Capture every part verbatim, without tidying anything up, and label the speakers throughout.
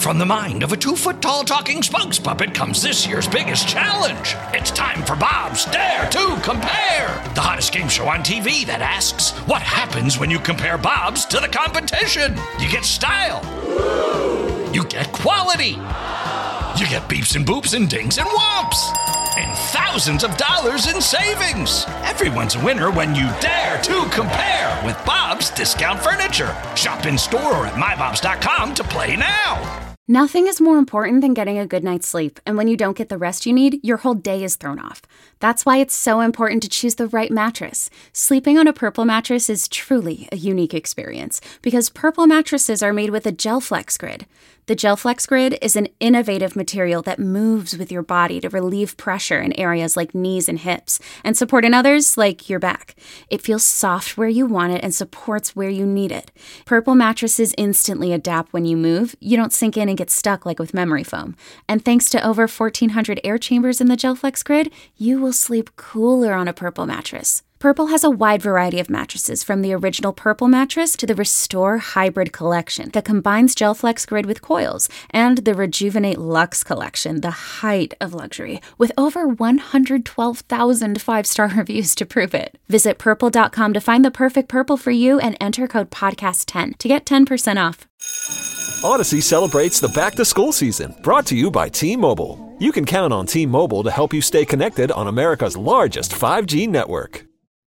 Speaker 1: from the mind of a two-foot-tall talking spokes puppet comes this year's biggest challenge. It's time for Bob's Dare to Compare, the hottest game show on T V that asks, what happens when you compare Bobs to the competition? You get style. You get quality. You get beeps and boops and dings and whomps. And thousands of dollars in savings. Everyone's a winner when you dare to compare with Bob's Discount Furniture. Shop in store or at my bobs dot com to play now.
Speaker 2: Nothing is more important than getting a good night's sleep, and when you don't get the rest you need, your whole day is thrown off. That's why it's so important to choose the right mattress. Sleeping on a Purple mattress is truly a unique experience, because Purple mattresses are made with a GelFlex Grid. The GelFlex Grid is an innovative material that moves with your body to relieve pressure in areas like knees and hips, and support in others like your back. It feels soft where you want it and supports where you need it. Purple mattresses instantly adapt when you move. You don't sink in and get stuck like with memory foam. And thanks to over fourteen hundred air chambers in the GelFlex Grid, you will sleep cooler on a Purple mattress. Purple has a wide variety of mattresses, from the original Purple mattress to the Restore Hybrid collection that combines GelFlex Grid with coils, and the Rejuvenate Luxe collection, the height of luxury, with over one hundred twelve thousand five-star reviews to prove it. Visit purple dot com to find the perfect Purple for you and enter code podcast ten to get ten percent off.
Speaker 3: Odyssey celebrates the back-to-school season, brought to you by T-Mobile. You can count on T-Mobile to help you stay connected on America's largest five G network.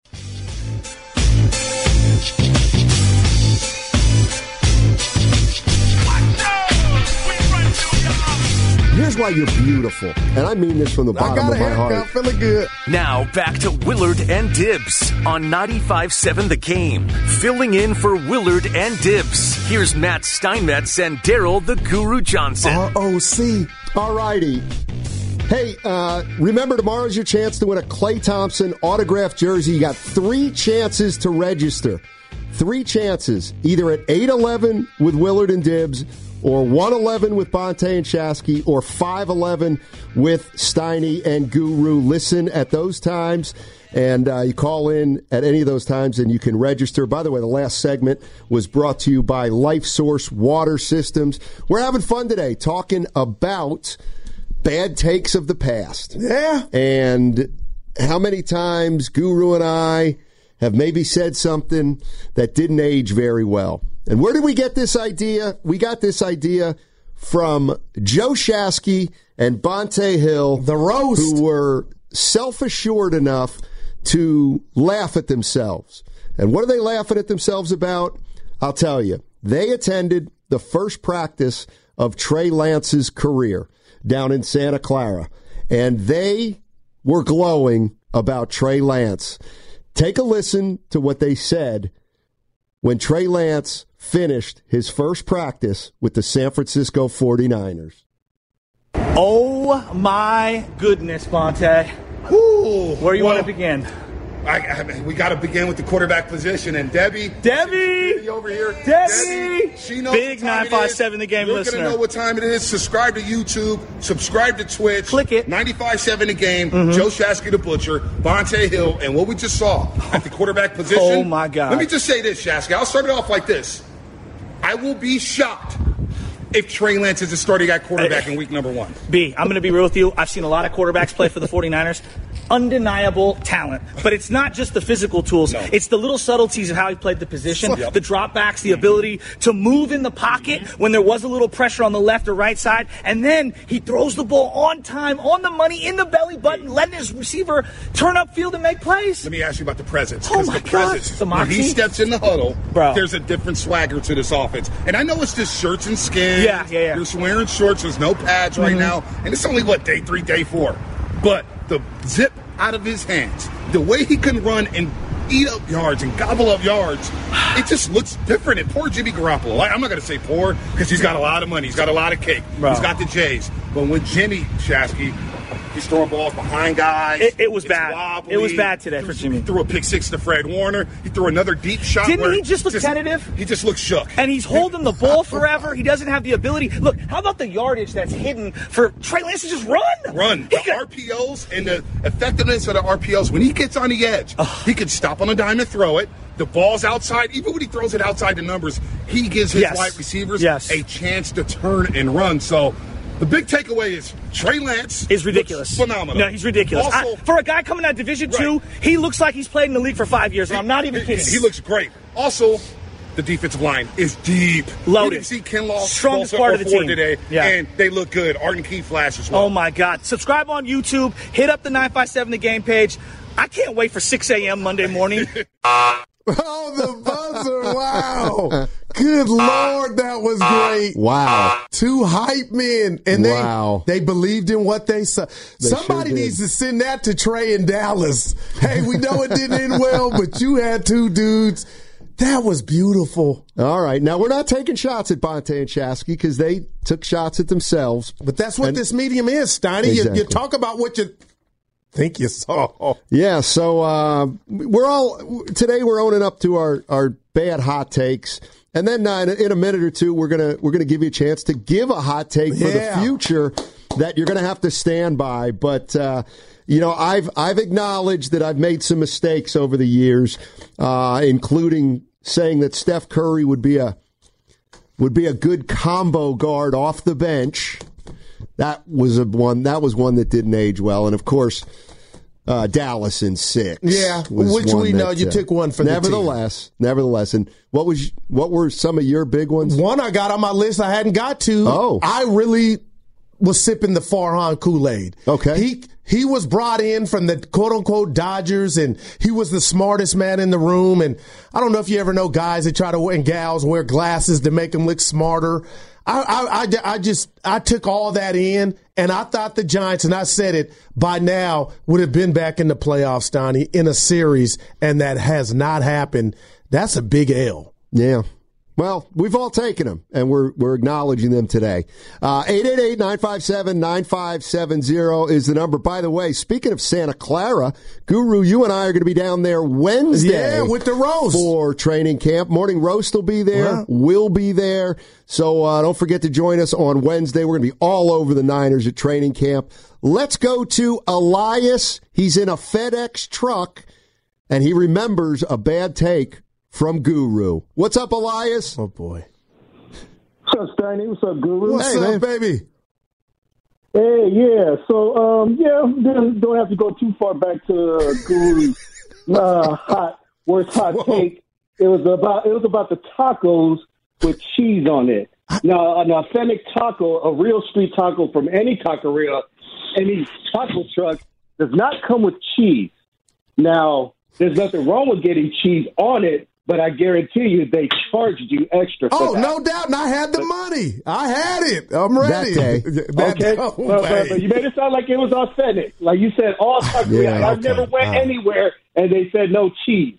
Speaker 4: Here's why you're beautiful, and I mean this from the bottom of my heart. I got a haircut, feeling good.
Speaker 5: Now, back to Willard and Dibs on ninety-five point seven The Game. Filling in for Willard and Dibs, here's Matt Steinmetz and Daryl the Guru Johnson.
Speaker 4: R O C. All righty. Hey, uh, remember, tomorrow's your chance to win a Klay Thompson autographed jersey. You got three chances to register. Three chances, either at eight eleven with Willard and Dibs, or one eleven with Bonte and Shasky, or five eleven with Steiny and Guru. Listen at those times, and uh, you call in at any of those times, and you can register. By the way, the last segment was brought to you by Life Source Water Systems. We're having fun today talking about bad takes of the past.
Speaker 6: Yeah.
Speaker 4: And how many times Guru and I have maybe said something that didn't age very well. And where did we get this idea? We got this idea from Joe Shasky and Bonte Hill,
Speaker 6: the roast,
Speaker 4: who were self-assured enough to laugh at themselves. And what are they laughing at themselves about? I'll tell you. They attended the first practice of Trey Lance's career down in Santa Clara, and they were glowing about Trey Lance. Take a listen to what they said when Trey Lance finished his first practice with the San Francisco forty-niners.
Speaker 7: Oh, my goodness, Bonte. Ooh, Where do you well, want to begin?
Speaker 6: I, I, we got to begin with the quarterback position. And Debbie.
Speaker 7: Debbie.
Speaker 6: over here.
Speaker 7: Debbie.
Speaker 6: Debbie she knows
Speaker 7: Big nine five seven The Game
Speaker 6: You're
Speaker 7: listener.
Speaker 6: You're going to know what time it is. Subscribe to YouTube. Subscribe to Twitch.
Speaker 7: Click it.
Speaker 6: ninety-five seven The Game.
Speaker 7: Mm-hmm.
Speaker 6: Joe Shasky the Butcher. Bonte Hill. And what we just saw at the quarterback position.
Speaker 7: Oh, my God.
Speaker 6: Let me just say this, Shasky. I'll start it off like this. I will be shocked if Trey Lance is a starting at quarterback in week number one.
Speaker 7: B, I'm going to be real with you. I've seen a lot of quarterbacks play for the forty-niners. Undeniable talent. But it's not just the physical tools.
Speaker 6: No.
Speaker 7: It's the little subtleties of how he played the position,
Speaker 6: Yep.
Speaker 7: the dropbacks, the ability to move in the pocket when there was a little pressure on the left or right side. And then he throws the ball on time, on the money, in the belly button, letting his receiver turn upfield and make plays.
Speaker 6: Let me ask you about the presence.
Speaker 7: Oh, my
Speaker 6: the
Speaker 7: God.
Speaker 6: presence,
Speaker 7: The
Speaker 6: when he
Speaker 7: moxie.
Speaker 6: steps in the huddle,
Speaker 7: Bro.
Speaker 6: there's a different swagger to this offense. And I know it's just shirts and skins.
Speaker 7: Yeah, yeah, yeah.
Speaker 6: You're wearing shorts. There's no pads right
Speaker 7: Mhm.
Speaker 6: now. And it's only, what, day three, day four. But the zip out of his hands, the way he can run and eat up yards and gobble up yards, it just looks different. And poor Jimmy Garoppolo. Like, I'm not going to say poor because he's got a lot of money. He's got a lot of cake.
Speaker 7: Bro.
Speaker 6: He's got the J's. But when Jimmy Shasky, he's throwing balls behind guys.
Speaker 7: It, it was
Speaker 6: It's
Speaker 7: bad.
Speaker 6: wobbly.
Speaker 7: It was bad today
Speaker 6: he
Speaker 7: for
Speaker 6: threw,
Speaker 7: Jimmy.
Speaker 6: He threw a pick six to Fred Warner. He threw another deep shot.
Speaker 7: Didn't
Speaker 6: where
Speaker 7: he just look tentative?
Speaker 6: He just looks shook.
Speaker 7: And he's holding the ball forever. He doesn't have the ability. Look, how about the yardage that's hidden for Trey Lance to just run?
Speaker 6: Run.
Speaker 7: He
Speaker 6: The
Speaker 7: could,
Speaker 6: R P Os and the effectiveness of the R P Os, when he gets on the edge, he can stop on a dime and throw it, the ball's outside. Even when he throws it outside the numbers, he gives his
Speaker 7: yes.
Speaker 6: wide receivers
Speaker 7: yes.
Speaker 6: a chance to turn and run. So the big takeaway is Trey Lance
Speaker 7: is ridiculous.
Speaker 6: Phenomenal.
Speaker 7: No, he's ridiculous.
Speaker 6: Also,
Speaker 7: I, for a guy coming out of Division
Speaker 6: right.
Speaker 7: Two, he looks like he's played in the league for five years, and
Speaker 6: he,
Speaker 7: I'm not even
Speaker 6: he,
Speaker 7: kidding.
Speaker 6: He looks great. Also, the defensive line is deep.
Speaker 7: Loaded.
Speaker 6: We didn't see Kinlaw
Speaker 7: Strongest part of the team
Speaker 6: today,
Speaker 7: yeah.
Speaker 6: and they look good. Arden Key flash as well.
Speaker 7: Oh, my God. Subscribe on YouTube. Hit up the nine five seven The Game page. I can't wait for six a.m. Monday morning.
Speaker 8: Oh, the buzzer. Wow. Good Lord, that was great.
Speaker 4: Wow.
Speaker 8: Two hype men. And they,
Speaker 4: wow.
Speaker 8: they believed in what they saw.
Speaker 4: They
Speaker 8: Somebody
Speaker 4: sure
Speaker 8: needs to send that to Trey in Dallas. Hey, we know it didn't end well, but you had two dudes. That was beautiful.
Speaker 4: All right. Now, we're not taking shots at Bonte and Shasky because they took shots at themselves.
Speaker 8: But that's what
Speaker 4: and,
Speaker 8: this medium is, Steiny.
Speaker 4: Exactly.
Speaker 8: You, you talk about what you think you saw.
Speaker 4: Yeah, so uh, we're all, today we're owning up to our, our bad hot takes. And then uh, in a minute or two, we're gonna we're gonna give you a chance to give a hot take for
Speaker 8: yeah.
Speaker 4: the future that you're gonna have to stand by. But uh, you know, I've I've acknowledged that I've made some mistakes over the years, uh, including saying that Steph Curry would be a would be a good combo guard off the bench. That was a one. That was one that didn't age well, and of course, uh, Dallas in six.
Speaker 8: Yeah, which we know you uh, took one for the team.
Speaker 4: Nevertheless, nevertheless, and what was what were some of your big ones?
Speaker 8: One I got on my list I hadn't got to.
Speaker 4: Oh,
Speaker 8: I really was sipping the Farhan Kool-Aid.
Speaker 4: Okay,
Speaker 8: he he was brought in from the quote unquote Dodgers, and he was the smartest man in the room. And I don't know if you ever know guys that try to and gals wear glasses to make them look smarter. I, I, I, I just I took all that in, and I thought the Giants, and I said it, by now would have been back in the playoffs, Donnie, in a series, and that has not happened. That's a big L.
Speaker 4: Yeah. Well, we've all taken them, and we're we're acknowledging them today. Uh, eight eight eight, nine five seven, nine five seven zero is the number. By the way, speaking of Santa Clara, Guru, you and I are going to be down there Wednesday.
Speaker 8: Yeah, with the roast.
Speaker 4: For training camp. Morning Roast will be there.
Speaker 8: Yeah.
Speaker 4: We'll be there. So uh, don't forget to join us on Wednesday. We're going to be all over the Niners at training camp. Let's go to Elias. He's in a FedEx truck, and he remembers a bad take from Guru. What's up, Elias?
Speaker 8: Oh, boy.
Speaker 9: What's up, Steiny? What's up, Guru?
Speaker 8: What's
Speaker 4: hey,
Speaker 8: up,
Speaker 4: man.
Speaker 8: baby?
Speaker 9: Hey, yeah. So, um, yeah, don't have to go too far back to uh, Guru's uh, hot, worst hot Whoa. take. It was about it was about the tacos with cheese on it. Now, an authentic taco, a real street taco from any taqueria, any taco truck, does not come with cheese. Now, there's nothing wrong with getting cheese on it, but I guarantee you they charged you extra for
Speaker 8: Oh,
Speaker 9: that.
Speaker 8: no doubt. And I had the money. I had it. I'm ready.
Speaker 4: That day.
Speaker 8: That
Speaker 9: okay.
Speaker 8: no
Speaker 9: but, but, but you made it sound like it was authentic. Like you said, all taqueria.
Speaker 4: Yeah,
Speaker 9: I've
Speaker 8: okay.
Speaker 9: never went
Speaker 8: All right.
Speaker 9: anywhere and they said no cheese.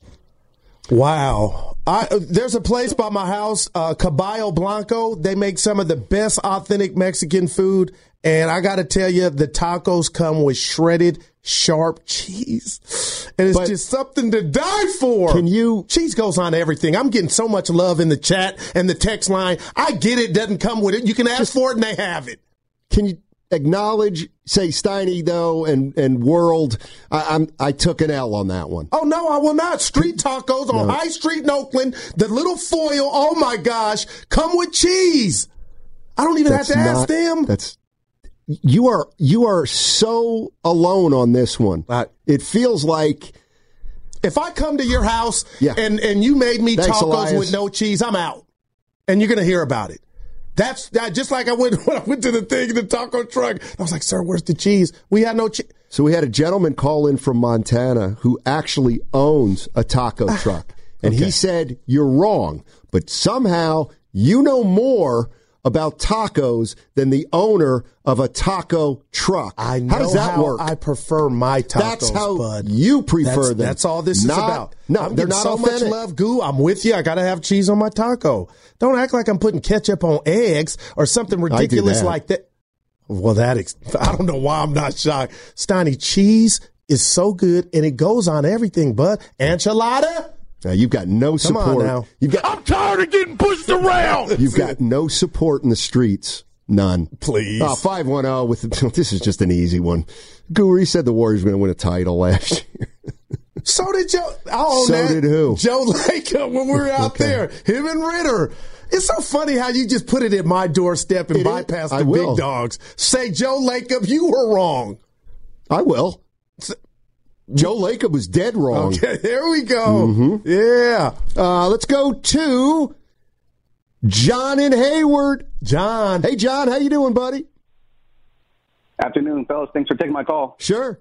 Speaker 8: Wow. I, there's a place by my house, uh, Caballo Blanco. They make some of the best authentic Mexican food. And I got to tell you, the tacos come with shredded, sharp cheese. And it's
Speaker 4: But
Speaker 8: just something to die for.
Speaker 4: Can you?
Speaker 8: Cheese goes on everything. I'm getting so much love in the chat and the text line. I get it. Doesn't come with it. You can ask
Speaker 4: Just,
Speaker 8: for it and they have it.
Speaker 4: Can you acknowledge, say, Steiny, though, and, and World, I, I'm, I took an L on that one.
Speaker 8: Oh, no, I will not. Street tacos on
Speaker 4: No.
Speaker 8: High Street in Oakland, the little foil, oh, my gosh, come with cheese. I don't even
Speaker 4: That's
Speaker 8: have to
Speaker 4: not,
Speaker 8: ask them.
Speaker 4: That's you are you are so alone on this one.
Speaker 8: Right.
Speaker 4: It feels like
Speaker 8: If I come to your house
Speaker 4: Yeah.
Speaker 8: and, and you made me
Speaker 4: Thanks,
Speaker 8: tacos
Speaker 4: Elias.
Speaker 8: with no cheese, I'm out. And you're going to hear about it. That's that, just like I went when I went to the thing, the taco truck. I was like, sir, where's the cheese? We had no cheese.
Speaker 4: So we had a gentleman call in from Montana who actually owns a taco truck. And
Speaker 8: okay.
Speaker 4: he said, you're wrong, but somehow you know more about tacos than the owner of a taco truck.
Speaker 8: I know
Speaker 4: how does that
Speaker 8: how
Speaker 4: work?
Speaker 8: I prefer my tacos,
Speaker 4: That's how
Speaker 8: bud.
Speaker 4: you prefer
Speaker 8: that's,
Speaker 4: them.
Speaker 8: That's all this
Speaker 4: not,
Speaker 8: is about.
Speaker 4: No,
Speaker 8: I'm
Speaker 4: they're
Speaker 8: getting
Speaker 4: not
Speaker 8: so
Speaker 4: authentic.
Speaker 8: much love, Goo. I'm with you. I got to have cheese on my taco. Don't act like I'm putting ketchup on eggs or something ridiculous
Speaker 4: that.
Speaker 8: like that. Well, that ex- I don't know why I'm not shocked. Steiny, cheese is so good, and it goes on everything, bud. Enchilada?
Speaker 4: Now, you've got no
Speaker 8: Come
Speaker 4: support.
Speaker 8: on now.
Speaker 4: You've got,
Speaker 6: I'm tired of getting pushed around.
Speaker 4: You've got no support in the streets. None.
Speaker 8: Please.
Speaker 4: Uh, five one zero with the, this is just an easy one. Guru said the Warriors were going to win a title last year.
Speaker 8: So did Joe. Oh,
Speaker 4: so
Speaker 8: that,
Speaker 4: did who?
Speaker 8: Joe Lacob when we were out
Speaker 4: Okay.
Speaker 8: there. Him and Ritter. It's so funny how you just put it at my doorstep and
Speaker 4: It
Speaker 8: bypass
Speaker 4: is. I
Speaker 8: the
Speaker 4: will.
Speaker 8: big dogs. Say, Joe Lacob, you were wrong.
Speaker 4: I will. Joe Lacob was dead wrong.
Speaker 8: Okay, there we go.
Speaker 4: Mm-hmm.
Speaker 8: Yeah.
Speaker 4: Uh, let's go to John in Hayward.
Speaker 8: John.
Speaker 4: Hey, John, how you doing, buddy?
Speaker 10: Afternoon, fellas. Thanks for taking my call.
Speaker 4: Sure.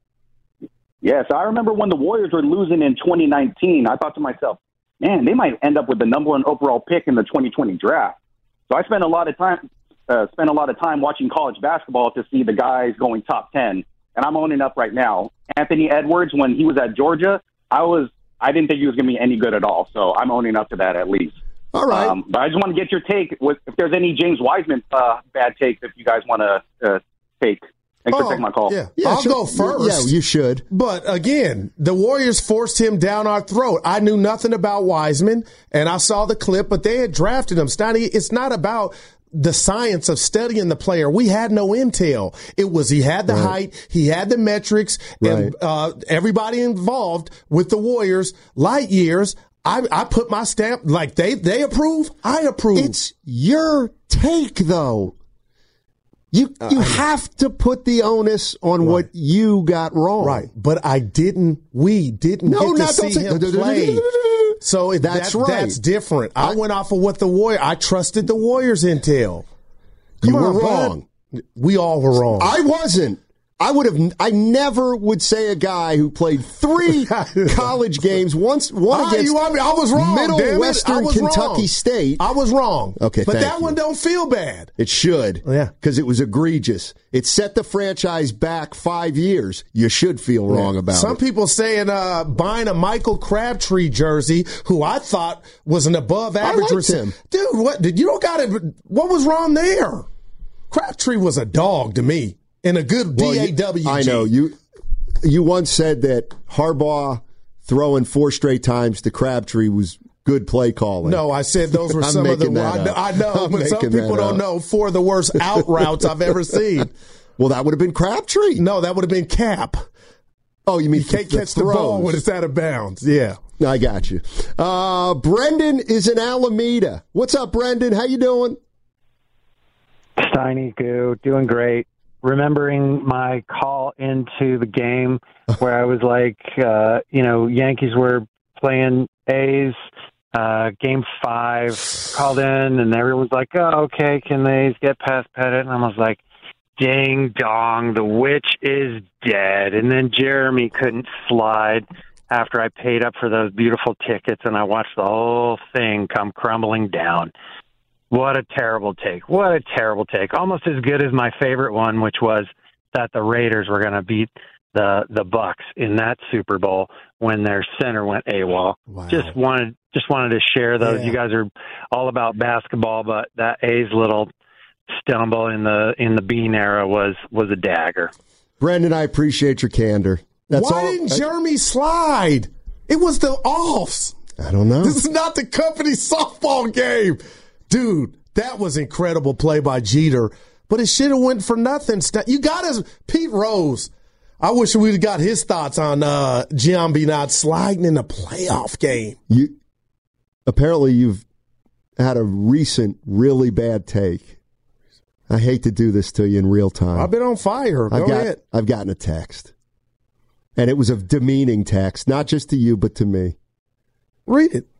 Speaker 10: Yes, I remember when the Warriors were losing in twenty nineteen, I thought to myself, man, they might end up with the number one overall pick in the twenty twenty draft. So I spent a lot of time uh, spent a lot of time watching college basketball to see the guys going top ten, and I'm owning up right now. Anthony Edwards, when he was at Georgia, I was I didn't think he was going to be any good at all, so I'm owning up to that at least.
Speaker 4: All right.
Speaker 10: Um, but I just want to get your take with if there's any James Wiseman uh, bad takes if you guys want to uh, take. Thanks
Speaker 8: Oh,
Speaker 10: for taking my call.
Speaker 8: Yeah,
Speaker 4: Yeah,
Speaker 8: I'll
Speaker 4: sure.
Speaker 8: go first.
Speaker 4: Yeah, you should.
Speaker 8: But again, the Warriors forced him down our throat. I knew nothing about Wiseman, and I saw the clip, but they had drafted him. Stoney, it's not about the science of studying the player. We had no intel. It was he had the
Speaker 4: Right.
Speaker 8: height, he had the metrics, and
Speaker 4: Right.
Speaker 8: uh, everybody involved with the Warriors, light years. I, I put my stamp, like they, they approve, I approve.
Speaker 4: It's your take, though. You you have to put the onus on
Speaker 8: Right.
Speaker 4: what you got wrong.
Speaker 8: Right, but I didn't. We didn't
Speaker 4: No,
Speaker 8: get to
Speaker 4: not- don't
Speaker 8: see
Speaker 4: say-
Speaker 8: him play. So it-
Speaker 4: That's
Speaker 8: that,
Speaker 4: right.
Speaker 8: That's different. I, went off of what the Warrior. I trusted the Warriors' intel. Come
Speaker 4: You were
Speaker 8: on, bud.
Speaker 4: wrong.
Speaker 8: We all were wrong.
Speaker 4: I wasn't. I would have. I never would say a guy who played three college games, once one
Speaker 8: Ah,
Speaker 4: against
Speaker 8: you want me? I was wrong.
Speaker 4: Middle
Speaker 8: damn it.
Speaker 4: Western
Speaker 8: I was
Speaker 4: Kentucky
Speaker 8: wrong.
Speaker 4: State.
Speaker 8: I was wrong.
Speaker 4: Okay,
Speaker 8: but
Speaker 4: thank
Speaker 8: that
Speaker 4: you.
Speaker 8: one don't feel bad.
Speaker 4: It should.
Speaker 8: Yeah.
Speaker 4: Because it was egregious. It set the franchise back five years. You should feel wrong about
Speaker 8: Some
Speaker 4: it.
Speaker 8: people saying uh, buying a Michael Crabtree jersey, who I thought was an above average
Speaker 4: liked
Speaker 8: receiver.
Speaker 4: him.
Speaker 8: Dude, what did you don't got it? What was wrong there? Crabtree was a dog to me in a good
Speaker 4: Well,
Speaker 8: D
Speaker 4: you-
Speaker 8: A W G.
Speaker 4: I know. You you once said that Harbaugh throwing four straight times to Crabtree was good play calling.
Speaker 8: No, I said those were
Speaker 4: I'm
Speaker 8: some of the.
Speaker 4: making that
Speaker 8: I know,
Speaker 4: up.
Speaker 8: I know
Speaker 4: I'm
Speaker 8: but some
Speaker 4: making
Speaker 8: people
Speaker 4: that
Speaker 8: don't
Speaker 4: up.
Speaker 8: know four of the worst out routes I've ever seen.
Speaker 4: Well, that would have been Crabtree.
Speaker 8: No, that would have been Cap.
Speaker 4: Oh, you mean
Speaker 8: You can't
Speaker 4: the
Speaker 8: catch the ball
Speaker 4: throws.
Speaker 8: when it's out of bounds. Yeah.
Speaker 4: I got you. Uh, Brendan is in Alameda. What's up, Brendan? How you doing?
Speaker 11: Steiny Goo, doing great. Remembering my call into the game where I was like, uh, you know, Yankees were playing A's, uh, game five, called in, and everyone was like, oh, okay, can the A's get past Pettit? And I was like, ding dong, the witch is dead. And then Jeremy couldn't slide after I paid up for those beautiful tickets, and I watched the whole thing come crumbling down. What a terrible take. What a terrible take. Almost as good as my favorite one, which was that the Raiders were going to beat the the Bucks in that Super Bowl when their center went AWOL.
Speaker 8: Wow.
Speaker 11: Just wanted just wanted to share those.
Speaker 8: Yeah.
Speaker 11: You guys are all about basketball, but that A's little stumble in the in the Bean era was was a dagger.
Speaker 4: Brendan, I appreciate your candor. That's
Speaker 8: Why
Speaker 4: all.
Speaker 8: didn't Jeremy slide? It was the offs.
Speaker 4: I don't know.
Speaker 8: This is not the company softball game. Dude, that was incredible play by Jeter, but it should have went for nothing. You got us, Pete Rose. I wish we'd have got his thoughts on uh, Giambi not sliding in the playoff game.
Speaker 4: You apparently you've had a recent really bad take. I hate to do this to you in real time.
Speaker 8: I've been on fire. Go
Speaker 4: I've got,
Speaker 8: ahead.
Speaker 4: I've gotten a text, and it was a demeaning text, not just to you but to me.
Speaker 8: Read it.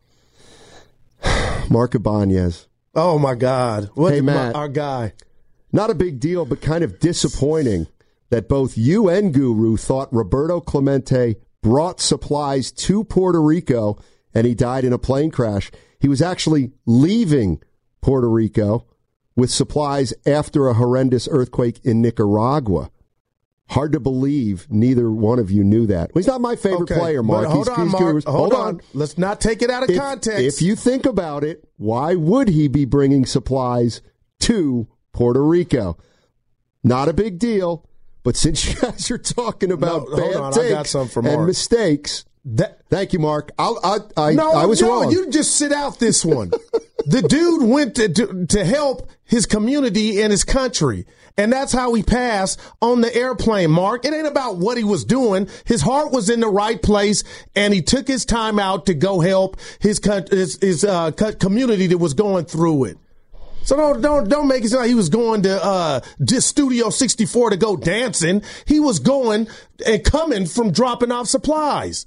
Speaker 4: Mark Ibanez.
Speaker 8: Oh my God! What
Speaker 4: Hey,
Speaker 8: my-
Speaker 4: Matt.
Speaker 8: our guy.
Speaker 4: Not a big deal, but kind of disappointing that both you and Guru thought Roberto Clemente brought supplies to Puerto Rico and he died in a plane crash. He was actually leaving Puerto Rico with supplies after a horrendous earthquake in Nicaragua. Hard to believe neither one of you knew that. Well, he's not my favorite
Speaker 8: Okay,
Speaker 4: player,
Speaker 8: but
Speaker 4: Mark.
Speaker 8: hold
Speaker 4: He's-
Speaker 8: on,
Speaker 4: he's
Speaker 8: Mark.
Speaker 4: Guru's-
Speaker 8: Hold, on. Let's not take it out of
Speaker 4: If-
Speaker 8: context.
Speaker 4: If you think about it, why would he be bringing supplies to Puerto Rico? Not a big deal, but since you guys are talking about
Speaker 8: No, hold
Speaker 4: bad
Speaker 8: on, I
Speaker 4: takes
Speaker 8: got something for
Speaker 4: and
Speaker 8: Mark.
Speaker 4: mistakes, That, Thank you, Mark. I'll, I, I,
Speaker 8: no,
Speaker 4: I was
Speaker 8: no,
Speaker 4: wrong.
Speaker 8: You just sit out this one. The dude went to, to to help his community and his country, and that's how he passed on the airplane, Mark. It ain't about what he was doing. His heart was in the right place, and he took his time out to go help his his, his uh, community that was going through it. So don't don't don't make it sound like he was going to uh, Studio sixty-four to go dancing. He was going and coming from dropping off supplies.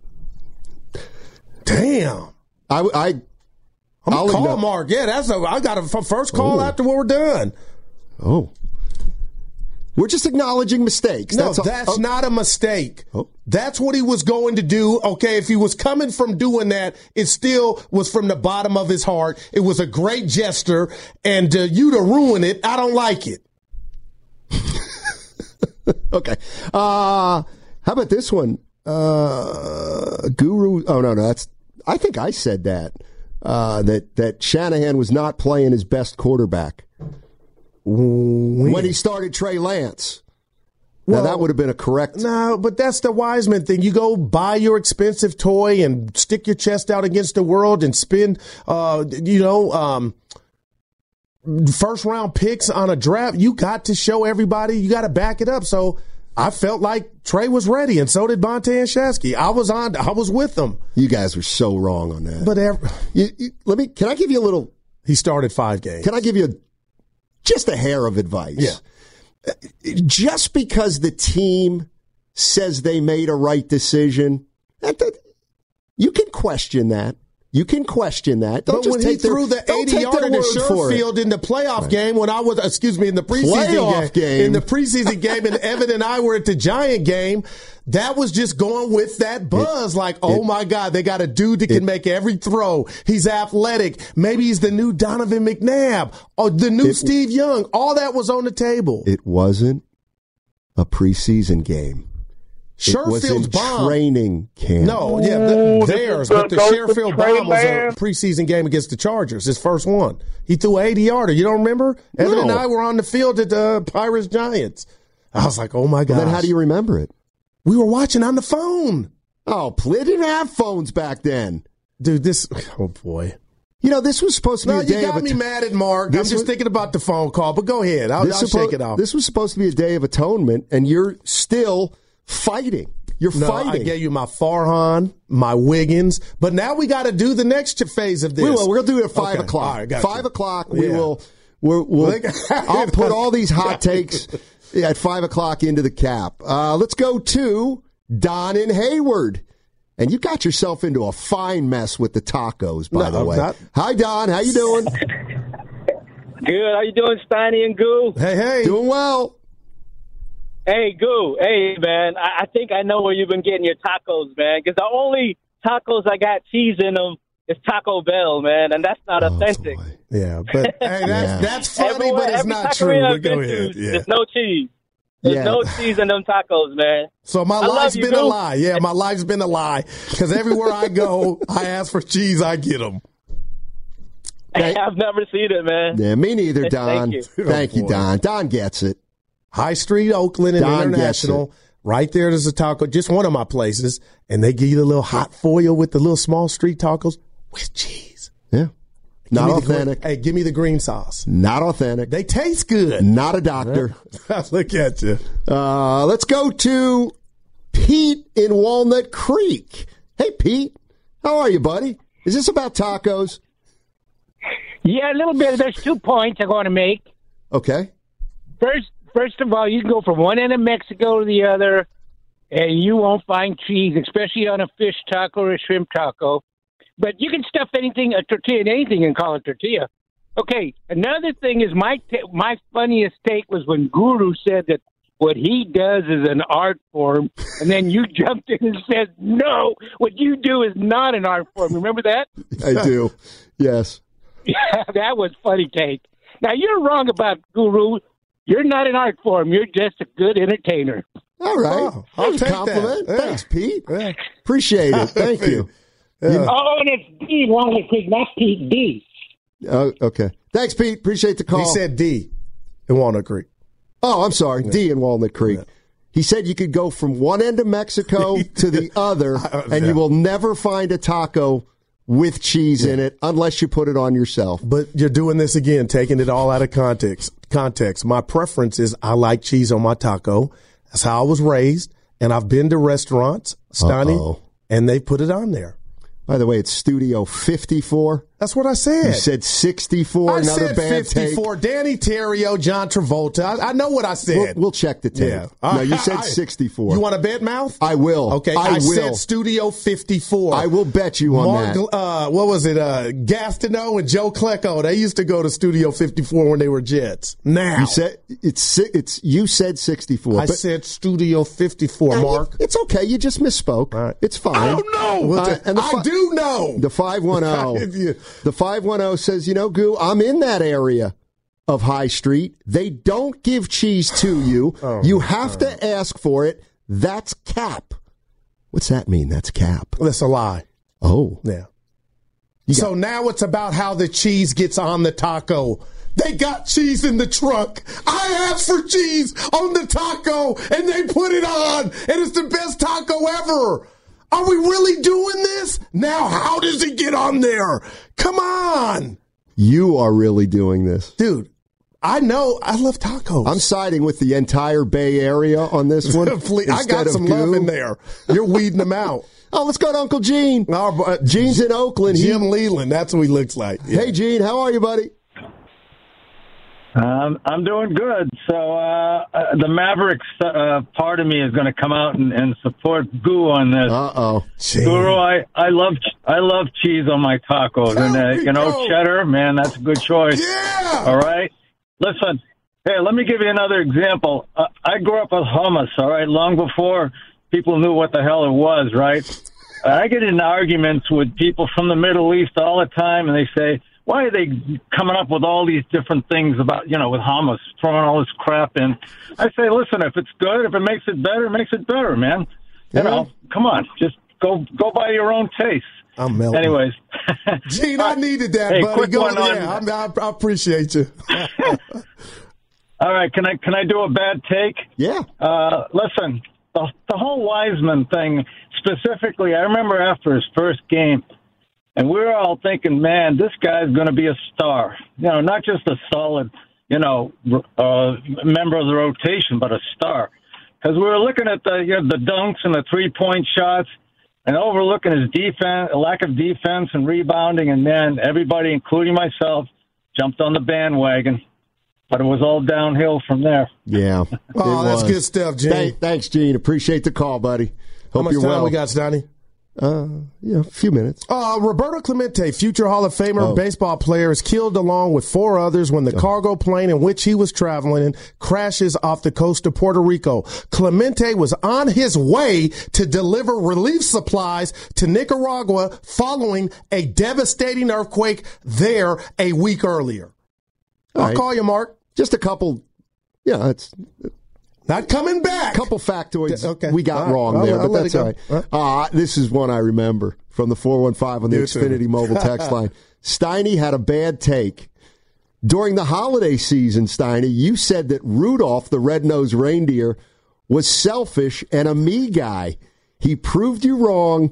Speaker 8: Damn.
Speaker 4: I, I,
Speaker 8: I'm
Speaker 4: I'll
Speaker 8: going to call
Speaker 4: ignore-
Speaker 8: Mark. Yeah, that's a, I got a f- first call
Speaker 4: Ooh.
Speaker 8: after we're done.
Speaker 4: Oh. We're just acknowledging mistakes.
Speaker 8: No,
Speaker 4: that's, all-
Speaker 8: that's
Speaker 4: oh.
Speaker 8: not a mistake.
Speaker 4: Oh.
Speaker 8: That's what he was going to do. Okay, if he was coming from doing that, it still was from the bottom of his heart. It was a great gesture, and uh, you to ruin it, I don't like it.
Speaker 4: Okay. Uh, how about this one? Uh, Guru. Oh, no, no. That's, I think I said that, uh, that, that Shanahan was not playing his best quarterback
Speaker 8: when,
Speaker 4: when he started Trey Lance. Now,
Speaker 8: Well,
Speaker 4: that would have been a correct.
Speaker 8: No, but that's the Wiseman thing. You go buy your expensive toy and stick your chest out against the world and spend, uh, you know, um, first round picks on a draft. You got to show everybody. You got to back it up. So I felt like Trey was ready, and so did Bonte and Shasky. I was on. I was with them.
Speaker 4: You guys were so wrong on that.
Speaker 8: But every,
Speaker 4: you, you, let me. Can I give you a little?
Speaker 8: He started five games.
Speaker 4: Can I give you a, just a hair of advice?
Speaker 8: Yeah.
Speaker 4: Just because the team says they made a right decision, that, that, you can question that. You can question that. Don't
Speaker 8: but
Speaker 4: just
Speaker 8: when he
Speaker 4: take their,
Speaker 8: threw the eighty-yarder to Sherfield in the playoff right. game, when I was, excuse me, in the preseason
Speaker 4: playoff
Speaker 8: game,
Speaker 4: game,
Speaker 8: in the preseason game, and Evan and I were at the Giant game, that was just going with that buzz. It, like, oh it, my God, they got a dude that can it, make every throw. He's athletic. Maybe he's the new Donovan McNabb or the new it, Steve Young. All that was on the table.
Speaker 4: It wasn't a preseason game.
Speaker 8: Sherfield's bomb.
Speaker 4: Training camp.
Speaker 8: No, yeah, the, theirs. But the Sherfield bomb was a preseason game against the Chargers, his first one. He threw an eighty-yarder. You don't remember? No. Evan and I were on the field at the Pirates Giants. I was like, oh, my God.
Speaker 4: Then how do you remember it?
Speaker 8: We were watching on the phone.
Speaker 4: Oh, they didn't have phones back then.
Speaker 8: Dude, this, oh, boy.
Speaker 4: You know, this was supposed to be
Speaker 8: no,
Speaker 4: a day of...
Speaker 8: you got me
Speaker 4: at-
Speaker 8: mad at Mark. I'm just was, thinking about the phone call, but go ahead. I'll, I'll
Speaker 4: suppo-
Speaker 8: shake it off.
Speaker 4: This was supposed to be a day of atonement, and you're still fighting. You're
Speaker 8: no,
Speaker 4: fighting.
Speaker 8: I gave you my Farhan, my Wiggins, but now we got to do the next phase of this.
Speaker 4: We will. We're going to do it at five
Speaker 8: okay.
Speaker 4: o'clock.
Speaker 8: All right,
Speaker 4: five
Speaker 8: you.
Speaker 4: o'clock. We
Speaker 8: yeah.
Speaker 4: will. We're, we'll. I'll put all these hot takes at five o'clock into the cap. Uh, let's go to Don in Hayward, and you got yourself into a fine mess with the tacos. By
Speaker 8: no,
Speaker 4: the way,
Speaker 8: not-
Speaker 4: hi Don. How you doing?
Speaker 12: Good. How you doing, Steiny and Goo?
Speaker 8: Hey, hey.
Speaker 4: Doing well.
Speaker 12: Hey, Goo. Hey, man. I, I think I know where you've been getting your tacos, man. Because the only tacos I got cheese in them is Taco Bell, man, and that's not
Speaker 4: oh,
Speaker 12: authentic.
Speaker 4: Boy.
Speaker 8: Yeah, but hey, that's
Speaker 4: yeah.
Speaker 8: that's funny,
Speaker 12: Everywhere,
Speaker 8: but it's
Speaker 12: every
Speaker 8: not
Speaker 12: taqueria
Speaker 8: true.
Speaker 12: I've
Speaker 8: But go
Speaker 12: been
Speaker 8: ahead.
Speaker 12: to,
Speaker 8: Yeah.
Speaker 12: There's no cheese. There's
Speaker 4: Yeah.
Speaker 12: no cheese in them tacos, man.
Speaker 8: So my
Speaker 12: I
Speaker 8: life's
Speaker 12: love you,
Speaker 8: been a
Speaker 12: Goo.
Speaker 8: lie. Yeah, my life's been a lie. Because everywhere I go, I ask for cheese, I get them.
Speaker 4: Hey.
Speaker 12: I've never seen it, man.
Speaker 4: Yeah, me neither, Don.
Speaker 12: Thank you.
Speaker 4: Thank
Speaker 8: Oh,
Speaker 4: you,
Speaker 8: boy.
Speaker 4: Don. Don gets it.
Speaker 8: High Street, Oakland, and
Speaker 4: Don
Speaker 8: International. Right there, there's a taco, just one of my places, and they give you the little hot foil with the little small street tacos with cheese.
Speaker 4: Yeah.
Speaker 8: Give
Speaker 4: Not
Speaker 8: me the
Speaker 4: authentic.
Speaker 8: green- hey, give me the green sauce.
Speaker 4: Not authentic.
Speaker 8: They taste good.
Speaker 4: Not a doctor.
Speaker 8: Look at you.
Speaker 4: Uh, let's go to Pete in Walnut Creek. Hey, Pete. How are you, buddy? Is this about tacos?
Speaker 13: Yeah, a little bit. There's two points I want to make.
Speaker 4: Okay.
Speaker 13: First, first of all, you can go from one end of Mexico to the other, and you won't find cheese, especially on a fish taco or a shrimp taco. But you can stuff anything, a tortilla in anything, and call it tortilla. Okay, another thing is my t- my funniest take was when Guru said that what he does is an art form, and then you jumped in and said, no, what you do is not an art form. Remember that?
Speaker 4: I do. Yes.
Speaker 13: Yeah, that was funny take. Now, you're wrong about Guru. You're not an art form. You're just a good entertainer.
Speaker 4: All right.
Speaker 8: Oh, I'll
Speaker 4: That's a
Speaker 8: take
Speaker 4: compliment.
Speaker 8: that. Yeah.
Speaker 4: Thanks, Pete.
Speaker 8: Yeah.
Speaker 4: Appreciate it. Thank you.
Speaker 8: Yeah.
Speaker 4: You know-
Speaker 13: Oh, and it's D, Walnut Creek, not Pete D.
Speaker 4: Oh, okay. Thanks, Pete. Appreciate the call.
Speaker 8: He said D in Walnut Creek.
Speaker 4: Oh, I'm sorry.
Speaker 8: Yeah.
Speaker 4: D in Walnut Creek.
Speaker 8: Yeah.
Speaker 4: He said you could go from one end of Mexico to the other, and you will never find a taco with cheese yeah. in it unless you put it on yourself.
Speaker 8: But you're doing this again, taking it all out of context. Context. My preference is I like cheese on my taco. That's how I was raised, and I've been to restaurants, Steiny, Uh-oh. and they put it on there.
Speaker 4: By the way, it's Studio fifty-four.
Speaker 8: That's what I said.
Speaker 4: You said sixty-four.
Speaker 8: I
Speaker 4: another
Speaker 8: said
Speaker 4: bad
Speaker 8: fifty-four.
Speaker 4: Take.
Speaker 8: Danny Terrio, John Travolta. I, I know what I said.
Speaker 4: We'll, we'll check the tape.
Speaker 8: Yeah.
Speaker 4: No, you said sixty-four.
Speaker 8: You want to bet, Mouth?
Speaker 4: I will.
Speaker 8: Okay,
Speaker 4: I,
Speaker 8: I
Speaker 4: will.
Speaker 8: said Studio fifty-four.
Speaker 4: I will bet you on
Speaker 8: Mark,
Speaker 4: that.
Speaker 8: Uh, what was it? Uh, Gastineau and Joe Klecko. They used to go to Studio fifty-four when they were Jets. Now
Speaker 4: you said it's it's. You said sixty-four.
Speaker 8: I said Studio fifty-four. Mark,
Speaker 4: it's okay. You just misspoke. Right. It's fine.
Speaker 8: I don't know. Uh, and the fi- I do know.
Speaker 4: The five one zero. The five one zero says, you know, Goo, I'm in that area of High Street. They don't give cheese to you. Oh, you have oh. to ask for it. That's cap. What's that mean? That's cap.
Speaker 8: That's a lie.
Speaker 4: Oh.
Speaker 8: Yeah. So got- now it's about how the cheese gets on the taco. They got cheese in the trunk. I asked for cheese on the taco, and they put it on, and it's the best taco ever. Are we really doing this? Now, how does it get on there? Come on.
Speaker 4: You are really doing this.
Speaker 8: Dude, I know. I love tacos.
Speaker 4: I'm siding with the entire Bay Area on this one.
Speaker 8: I got some love in there. You're weeding them out.
Speaker 4: Oh, let's go to Uncle Gene. Uh, Gene's in Oakland.
Speaker 8: Jim he, Leland. That's what he looks like.
Speaker 4: Yeah. Hey, Gene. How are you, buddy?
Speaker 14: Um, I'm doing good. So uh, uh, the Mavericks uh, part of me is going to come out and, and support Goo on this.
Speaker 4: Uh oh,
Speaker 14: Guru, I, I love I love cheese on my tacos, there and uh, you know go. cheddar, man, that's a good choice.
Speaker 8: Yeah.
Speaker 14: All right. Listen, hey, let me give you another example. Uh, I grew up with hummus. All right, long before people knew what the hell it was. Right. I get in arguments with people from the Middle East all the time, and they say, why are they coming up with all these different things about, you know, with hummus, throwing all this crap in? I say, listen, if it's good, if it makes it better, it makes it better, man. You
Speaker 8: yeah.
Speaker 14: know, come on, just go go by your own taste.
Speaker 8: I'm melting.
Speaker 14: Anyways.
Speaker 8: Gene, I needed that,
Speaker 14: hey,
Speaker 8: buddy.
Speaker 14: Quick
Speaker 8: go
Speaker 14: one
Speaker 8: yeah,
Speaker 14: on,
Speaker 8: I, I appreciate you.
Speaker 14: All right, can I can I do a bad take?
Speaker 4: Yeah.
Speaker 14: Uh, listen, the, the whole Wiseman thing, specifically, I remember after his first game, and we were all thinking, man, this guy's going to be a star. You know, not just a solid, you know, uh, member of the rotation, but a star. Because we were looking at the you know, the dunks and the three-point shots and overlooking his defense, lack of defense and rebounding, and then everybody, including myself, jumped on the bandwagon. But it was all downhill from there.
Speaker 4: Yeah.
Speaker 8: Oh, that's good stuff, Gene.
Speaker 4: Thank, thanks, Gene. Appreciate the call, buddy. Hope
Speaker 8: How much
Speaker 4: you're
Speaker 8: time
Speaker 4: well.
Speaker 8: we got, Stoney?
Speaker 4: Uh, yeah, a few minutes.
Speaker 8: Uh, Roberto Clemente, future Hall of Famer
Speaker 4: oh.
Speaker 8: baseball player, is killed along with four others when the oh. cargo plane in which he was traveling in crashes off the coast of Puerto Rico. Clemente was on his way to deliver relief supplies to Nicaragua following a devastating earthquake there a week earlier.
Speaker 4: All
Speaker 8: I'll
Speaker 4: right.
Speaker 8: call you, Mark.
Speaker 4: Just a couple, yeah, it's...
Speaker 8: Not coming back.
Speaker 4: A couple factoids
Speaker 8: okay.
Speaker 4: we got
Speaker 8: all right.
Speaker 4: wrong
Speaker 8: I'll,
Speaker 4: there,
Speaker 8: I'll
Speaker 4: but that's all right. Huh? Uh, this is one I remember from the four one five on the Xfinity mobile text line. Steiny had a bad take. During the holiday season, Steiny, you said that Rudolph, the red-nosed reindeer, was selfish and a me guy. He proved you wrong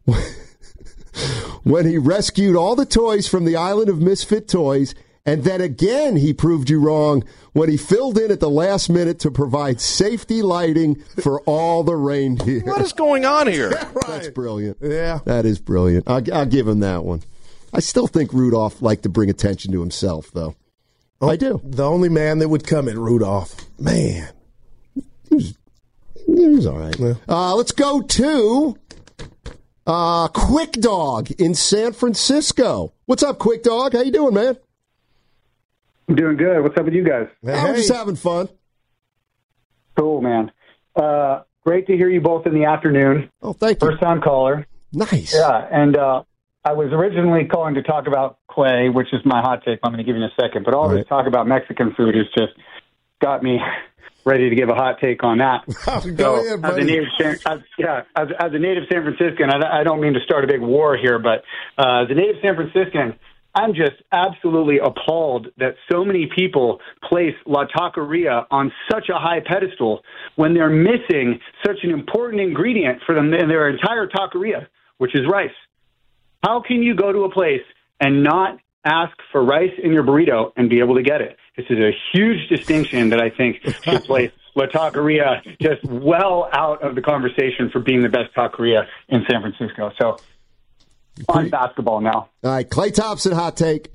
Speaker 4: when he rescued all the toys from the island of misfit toys. And then again, he proved you wrong when he filled in at the last minute to provide safety lighting for all the reindeer.
Speaker 1: What is going on here?
Speaker 8: Yeah, right.
Speaker 4: That's brilliant.
Speaker 8: Yeah.
Speaker 4: That is brilliant. I'll, I'll give him that one. I still think Rudolph liked to bring attention to himself, though. Oh, I do.
Speaker 8: The only man that would come at Rudolph. Man.
Speaker 4: He was, he was all right. Yeah. Uh, let's go to uh, Quick Dog in San Francisco. What's up, Quick Dog? How you doing, man?
Speaker 15: I'm doing good. What's up with you guys?
Speaker 4: Hey. I'm just having fun.
Speaker 15: Cool, man. Uh, great to hear you both in the afternoon.
Speaker 4: Oh, thank you.
Speaker 15: First-time caller.
Speaker 4: Nice.
Speaker 15: Yeah, and uh, I was originally calling to talk about Clay, which is my hot take. I'm going to give you in a second. But all, all this right. talk about Mexican food has just got me ready to give a hot take on that.
Speaker 8: Go
Speaker 15: so,
Speaker 8: ahead,
Speaker 15: as a native, as, yeah, as, as a native San Franciscan, I, I don't mean to start a big war here, but uh, as a native San Franciscan, I'm just absolutely appalled that so many people place La Taqueria on such a high pedestal when they're missing such an important ingredient for them in their entire taqueria, which is rice. How can you go to a place and not ask for rice in your burrito and be able to get it? This is a huge distinction that I think should place La Taqueria just well out of the conversation for being the best taqueria in San Francisco. So on basketball now.
Speaker 4: All right, Klay Thompson hot take.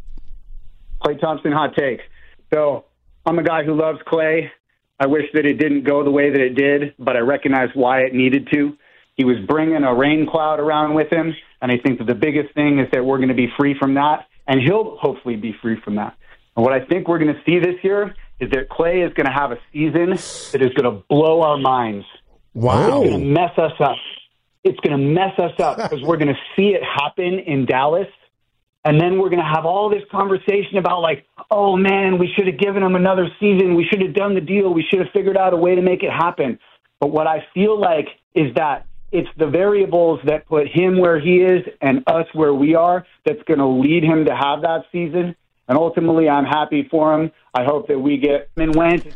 Speaker 15: Klay Thompson hot take. So I'm a guy who loves Klay. I wish that it didn't go the way that it did, but I recognize why it needed to. He was bringing a rain cloud around with him, and I think that the biggest thing is that we're going to be free from that, and he'll hopefully be free from that. And what I think we're going to see this year is that Klay is going to have a season that is going to blow our minds.
Speaker 8: Wow.
Speaker 15: It's going to mess us up. It's going to mess us up because we're going to see it happen in Dallas, and then we're going to have all this conversation about, like, oh, man, we should have given him another season. We should have done the deal. We should have figured out a way to make it happen. But what I feel like is that it's the variables that put him where he is and us where we are that's going to lead him to have that season. And ultimately, I'm happy for him. I hope that we get him and went.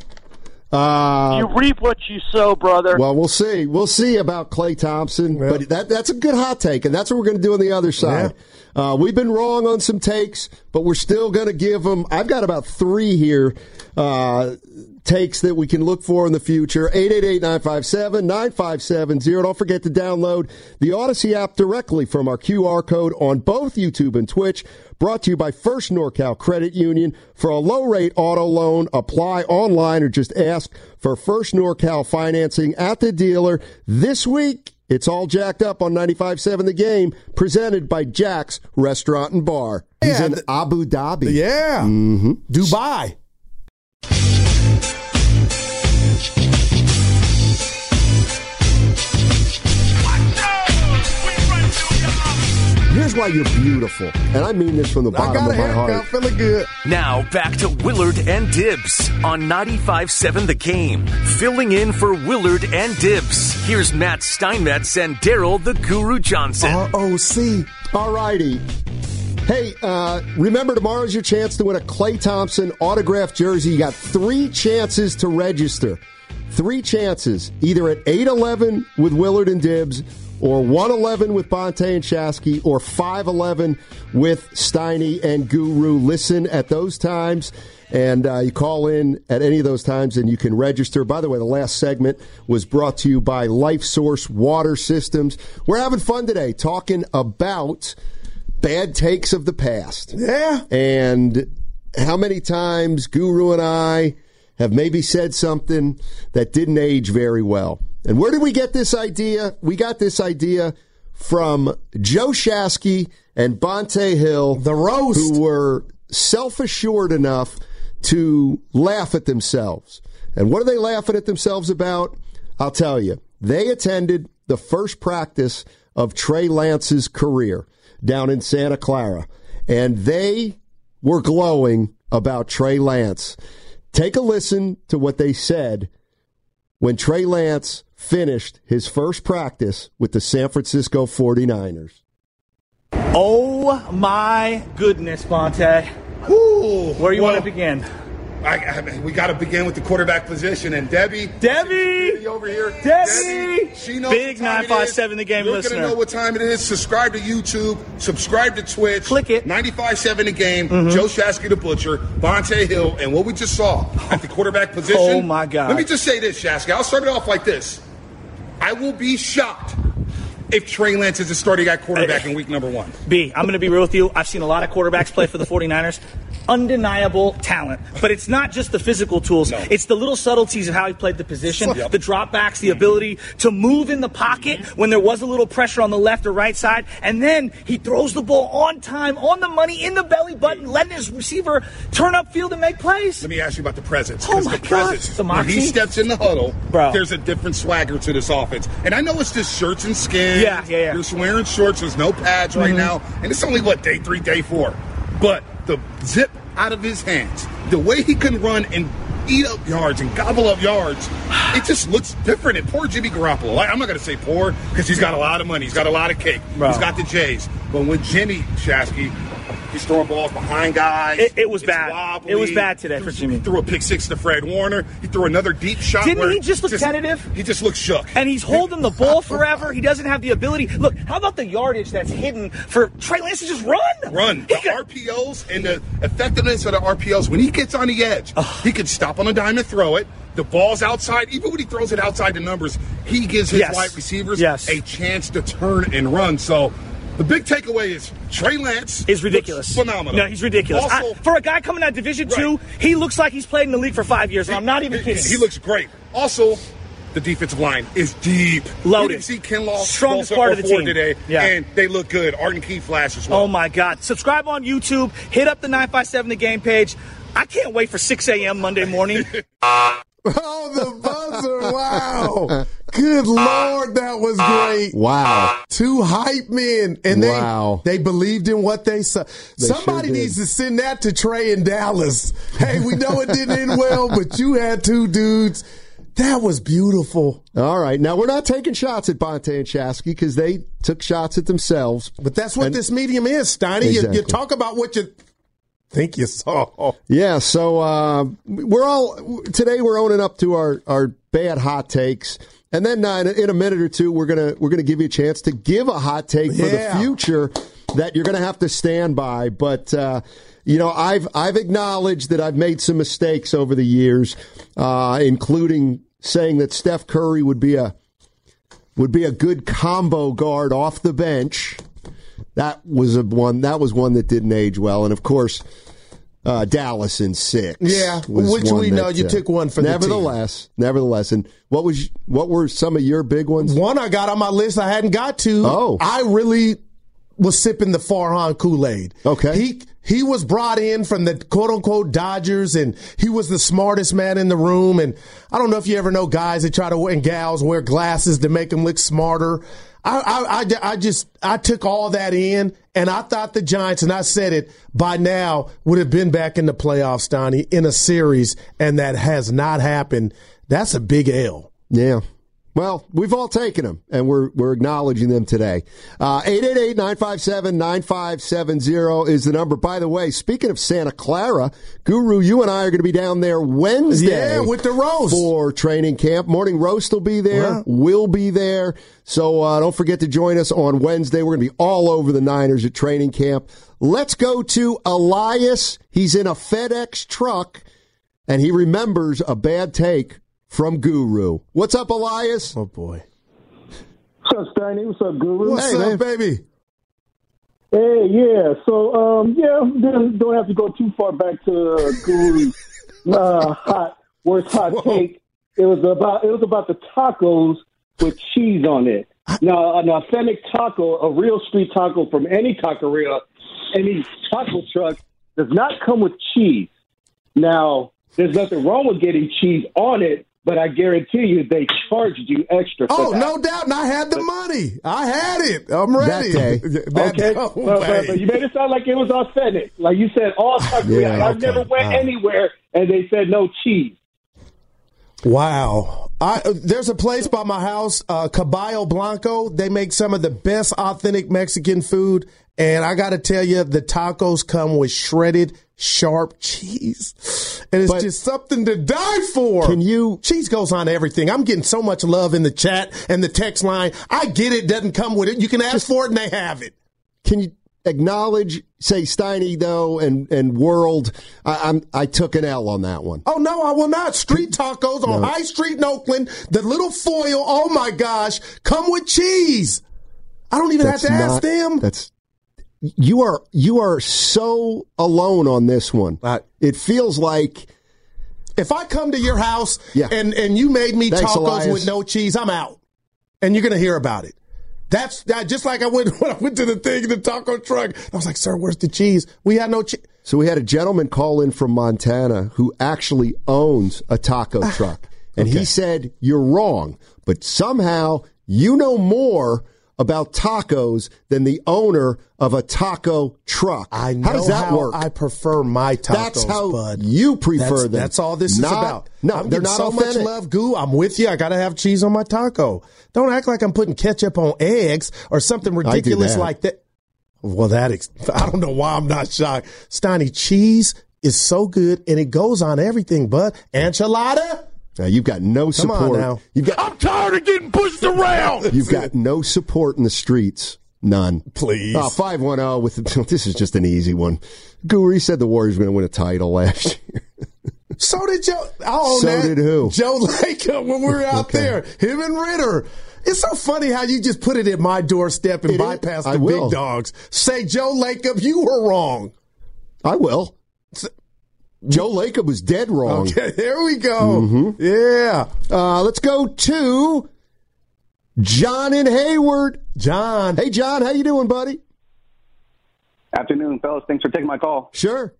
Speaker 4: Uh,
Speaker 16: you reap what you sow, brother.
Speaker 4: Well, we'll see. We'll see about Klay Thompson. Yeah. But that that's a good hot take, and that's what we're going to do on the other side. Yeah. Uh, we've been wrong on some takes, but we're still going to give them. I've got about three here. Uh, takes that we can look for in the future. eight eight eight, nine five seven, nine five seven zero. Don't forget to download the Odyssey app directly from our Q R code on both YouTube and Twitch. Brought to you by First NorCal Credit Union. For a low-rate auto loan, apply online or just ask for First NorCal financing at the dealer. This week, it's all jacked up on ninety-five point seven The Game, presented by Jack's Restaurant and Bar. He's
Speaker 8: Yeah,
Speaker 4: in
Speaker 8: th-
Speaker 4: Abu Dhabi.
Speaker 8: Yeah.
Speaker 4: Mm-hmm.
Speaker 8: Dubai.
Speaker 4: Here's why you're beautiful, and I mean this from the bottom of my heart.
Speaker 8: Feeling good.
Speaker 5: Now back to Willard and Dibs on ninety-five point seven The Game. Filling in for Willard and Dibs. Here's Matt Steinmetz and Daryl the Guru Johnson.
Speaker 4: R O C. All righty. Hey, uh, remember, tomorrow's your chance to win a Klay Thompson autographed jersey. You got three chances to register. Three chances, either at eight eleven with Willard and Dibs, or one eleven with Bonte and Shasky, or five eleven with Steiny and Guru. Listen at those times, and uh, you call in at any of those times, and you can register. By the way, the last segment was brought to you by Life Source Water Systems. We're having fun today talking about bad takes of the past.
Speaker 8: Yeah.
Speaker 4: And how many times Guru and I have maybe said something that didn't age very well. And where did we get this idea? We got this idea from Joe Shasky and Bonte Hill,
Speaker 8: the roast,
Speaker 4: who were self-assured enough to laugh at themselves. And what are they laughing at themselves about? I'll tell you. They attended the first practice of Trey Lance's career down in Santa Clara, and they were glowing about Trey Lance. Take a listen to what they said when Trey Lance finished his first practice with the San Francisco forty-niners.
Speaker 7: Oh, my goodness, Bonte.
Speaker 6: Ooh,
Speaker 7: Where you
Speaker 6: well,
Speaker 7: want to begin?
Speaker 6: I, I, we got to begin with the quarterback position. And Debbie.
Speaker 7: Debbie!
Speaker 6: over here.
Speaker 7: Debbie!
Speaker 6: Debbie she knows
Speaker 7: Big
Speaker 6: what time
Speaker 7: nine five seven The Game
Speaker 6: You're
Speaker 7: listener.
Speaker 6: You're going to know what time it is. Subscribe to YouTube. Subscribe to Twitch.
Speaker 7: Click it.
Speaker 6: ninety-five point seven The Game.
Speaker 7: Mm-hmm.
Speaker 6: Joe Shasky the Butcher. Bonte Hill. And what we just saw at the quarterback position.
Speaker 7: Oh, my God.
Speaker 6: Let me just say this, Shasky. I'll start it off like this. I will be shocked if Trey Lance is a starting at quarterback in week number one.
Speaker 7: B, I'm going to be real with you. I've seen a lot of quarterbacks play for the forty-niners. Undeniable talent. But it's not just the physical tools. No. It's the little subtleties of how he played the position, yep. the dropbacks, the ability to move in the pocket when there was a little pressure on the left or right side. And then he throws the ball on time, on the money, in the belly button, letting his receiver turn upfield and make plays.
Speaker 6: Let me ask you about the presence.
Speaker 7: Oh, my
Speaker 6: the
Speaker 7: God.
Speaker 6: presence,
Speaker 7: The
Speaker 6: when he
Speaker 7: moxie.
Speaker 6: steps in the huddle,
Speaker 7: Bro.
Speaker 6: there's a different swagger to this offense. And I know it's just shirts and skins.
Speaker 7: Yeah, yeah, yeah.
Speaker 6: You're wearing shorts. There's no pads right
Speaker 7: Mhm.
Speaker 6: now. And it's only, what, day three, day four. But the zip out of his hands, the way he can run and eat up yards and gobble up yards, it just looks different. And poor Jimmy Garoppolo. Like, I'm not going to say poor because he's got a lot of money. He's got a lot of cake.
Speaker 7: Bro.
Speaker 6: He's got the J's. But when Jimmy Shasky, He's throwing balls behind guys.
Speaker 7: It, it was
Speaker 6: It's
Speaker 7: bad.
Speaker 6: wobbly.
Speaker 7: It was bad today
Speaker 6: He
Speaker 7: for
Speaker 6: threw-
Speaker 7: Jimmy.
Speaker 6: He threw a pick six to Fred Warner. He threw another deep shot.
Speaker 7: Didn't
Speaker 6: where
Speaker 7: he just look tentative?
Speaker 6: He just looked shook.
Speaker 7: And he's holding the ball forever. He doesn't have the ability. Look, how about the yardage that's hidden for Trey Lance to just run?
Speaker 6: Run. The R P Os and the effectiveness of the R P Os, when he gets on the edge, he can stop on a dime and throw it. The ball's outside. Even when he throws it outside the numbers, he gives his
Speaker 7: Yes.
Speaker 6: wide receivers
Speaker 7: Yes.
Speaker 6: a chance to turn and run. So the big takeaway is Trey Lance
Speaker 7: is ridiculous.
Speaker 6: Phenomenal.
Speaker 7: No, he's ridiculous.
Speaker 6: Also,
Speaker 7: I, for a guy coming out of Division Two, he looks like he's played in the league for five years, and I'm not even
Speaker 6: he,
Speaker 7: kidding.
Speaker 6: he looks great. Also, the defensive line is deep.
Speaker 7: Loaded.
Speaker 6: We didn't see Kinlaw
Speaker 7: Strongest
Speaker 6: Bosa
Speaker 7: part
Speaker 6: or
Speaker 7: of the
Speaker 6: Ford
Speaker 7: team.
Speaker 6: today,
Speaker 7: Yeah.
Speaker 6: and they look good. Arden Key flash as well.
Speaker 7: Oh, my God. Subscribe on YouTube. Hit up the nine five seven The Game page. I can't wait for six a.m. Monday morning.
Speaker 8: Oh, the buzzer. Wow. Good Lord, that was great.
Speaker 4: Wow.
Speaker 8: Two hype men. And they,
Speaker 4: Wow.
Speaker 8: they believed in what they saw.
Speaker 4: They
Speaker 8: Somebody
Speaker 4: sure did.
Speaker 8: needs to send that to Trey in Dallas. Hey, we know it didn't end well, but you had two dudes. That was beautiful.
Speaker 4: All right. Now, we're not taking shots at Bonte and Shasky because they took shots at themselves.
Speaker 8: But that's what
Speaker 4: And-
Speaker 8: this medium is, Steiny. You,
Speaker 4: Exactly.
Speaker 8: you talk about what you think you saw.
Speaker 4: Yeah, so uh, we're all today. We're owning up to our, our bad hot takes, and then uh, in, a, in a minute or two, we're gonna we're gonna give you a chance to give a hot take for
Speaker 8: Yeah.
Speaker 4: the future that you're gonna have to stand by. But uh, you know, I've I've acknowledged that I've made some mistakes over the years, uh, including saying that Steph Curry would be a would be a good combo guard off the bench. That was a one. That was one that didn't age well, and of course, uh, Dallas in six.
Speaker 8: Yeah,
Speaker 4: was
Speaker 8: which
Speaker 4: one
Speaker 8: we know
Speaker 4: that,
Speaker 8: you
Speaker 4: uh,
Speaker 8: took one for the team.
Speaker 4: Nevertheless, nevertheless, and what was what were some of your big ones?
Speaker 8: One I got on my list I hadn't got to.
Speaker 4: Oh.
Speaker 8: I really was sipping the Farhan Kool-Aid.
Speaker 4: Okay.
Speaker 8: He he was brought in from the quote-unquote Dodgers, and he was the smartest man in the room. And I don't know if you ever know guys that try to, and gals, wear glasses to make them look smarter. I, I, I, I just, I took all that in, and I thought the Giants, and I said it, by now would have been back in the playoffs, Donnie, in a series, and that has not happened. That's a big L.
Speaker 4: Yeah. Well, we've all taken them, and we're we're acknowledging them today. Uh, eight eight eight, nine five seven, nine five seven zero is the number. By the way, speaking of Santa Clara, Guru, you and I are going to be down there Wednesday.
Speaker 8: Yeah, with the roast.
Speaker 4: For training camp. Morning Roast will be there.
Speaker 8: Yeah.
Speaker 4: We'll be there. So uh, don't forget to join us on Wednesday. We're going to be all over the Niners at training camp. Let's go to Elias. He's in a FedEx truck, and he remembers a bad take from Guru. What's up, Elias?
Speaker 8: Oh, boy.
Speaker 9: What's up, Steiny? What's up, Guru?
Speaker 8: What's
Speaker 4: Hey,
Speaker 8: up,
Speaker 4: man.
Speaker 8: baby?
Speaker 9: Hey, yeah. So, um, yeah, don't don't have to go too far back to uh, Guru's uh, hot worst hot
Speaker 8: Whoa.
Speaker 9: take. It was about it was about the tacos with cheese on it. Now, an authentic taco, a real street taco from any taqueria, any taco truck, does not come with cheese. Now, there's nothing wrong with getting cheese on it, but I guarantee you they charged you extra for
Speaker 8: Oh,
Speaker 9: that.
Speaker 8: no doubt. And I had the money. I had it. I'm ready.
Speaker 4: That day.
Speaker 8: That-
Speaker 9: Okay,
Speaker 8: oh,
Speaker 9: but, but, but you made it sound like it was authentic. Like you said, all taqueria.
Speaker 4: Yeah,
Speaker 9: I've
Speaker 8: okay.
Speaker 9: never went
Speaker 8: All right.
Speaker 9: anywhere and they said no cheese.
Speaker 8: Wow. I, there's a place by my house, uh, Caballo Blanco. They make some of the best authentic Mexican food. And I got to tell you, the tacos come with shredded, sharp cheese. And it's
Speaker 4: But-
Speaker 8: just something to die for.
Speaker 4: Can you-
Speaker 8: Cheese goes on everything. I'm getting so much love in the chat and the text line. I get it. Doesn't come with it. You can ask for it and they have it.
Speaker 4: Can you acknowledge, say, Steiny, though, and, and World, I, I'm, I took an L on that one.
Speaker 8: Oh, no, I will not. Street tacos on
Speaker 4: No.
Speaker 8: High Street in Oakland, the little foil, oh, my gosh, come with cheese. I don't even
Speaker 4: That's
Speaker 8: have to ask
Speaker 4: not-
Speaker 8: them.
Speaker 4: That's you are you are so alone on this one.
Speaker 8: Right.
Speaker 4: It feels like
Speaker 8: If I come to your house
Speaker 4: Yeah.
Speaker 8: and, and you made me
Speaker 4: Thanks,
Speaker 8: tacos
Speaker 4: Elias.
Speaker 8: with no cheese, I'm out. And you're going to hear about it. That's that, just like I went when I went to the thing, the taco truck. I was like, sir, where's the cheese? We had no cheese.
Speaker 4: so. We had a gentleman call in from Montana who actually owns a taco truck, and
Speaker 8: okay.
Speaker 4: he said you're wrong, but somehow you know more about tacos than the owner of a taco truck.
Speaker 8: I know
Speaker 4: how does that
Speaker 8: how
Speaker 4: work?
Speaker 8: I prefer my tacos,
Speaker 4: That's how
Speaker 8: bud.
Speaker 4: you prefer
Speaker 8: that's,
Speaker 4: them.
Speaker 8: That's all this
Speaker 4: Not-
Speaker 8: is about.
Speaker 4: No,
Speaker 8: I'm
Speaker 4: they're
Speaker 8: getting
Speaker 4: not
Speaker 8: so
Speaker 4: authentic.
Speaker 8: much love, Goo. I'm with you. I got to have cheese on my taco. Don't act like I'm putting ketchup on eggs or something ridiculous
Speaker 4: that.
Speaker 8: like that. Well, that ex- I don't know why I'm not shocked. Steiny, cheese is so good, and it goes on everything, bud. Enchilada?
Speaker 4: Now, you've got no support.
Speaker 8: Come on now.
Speaker 4: You've got,
Speaker 6: I'm tired of getting pushed around.
Speaker 4: You've got no support in the streets. None.
Speaker 8: Please.
Speaker 4: Oh, five one oh with the, this is just an easy one. Guru said the Warriors were going to win a title last year.
Speaker 8: So did Joe. Oh,
Speaker 4: so
Speaker 8: that.
Speaker 4: did who?
Speaker 8: Joe Lacob when we were out
Speaker 4: Okay.
Speaker 8: there. Him and Ritter. It's so funny how you just put it at my doorstep and
Speaker 4: It
Speaker 8: bypass
Speaker 4: is.
Speaker 8: the
Speaker 4: I will.
Speaker 8: big dogs. Say, Joe Lacob, you were wrong.
Speaker 4: I will. Joe Lacob was dead wrong.
Speaker 8: Okay, there we go.
Speaker 4: Mm-hmm.
Speaker 8: Yeah.
Speaker 4: Uh, let's go to John in Hayward.
Speaker 8: John.
Speaker 4: Hey, John, how you doing, buddy?
Speaker 10: Afternoon, fellas. Thanks for taking my call.
Speaker 4: Sure.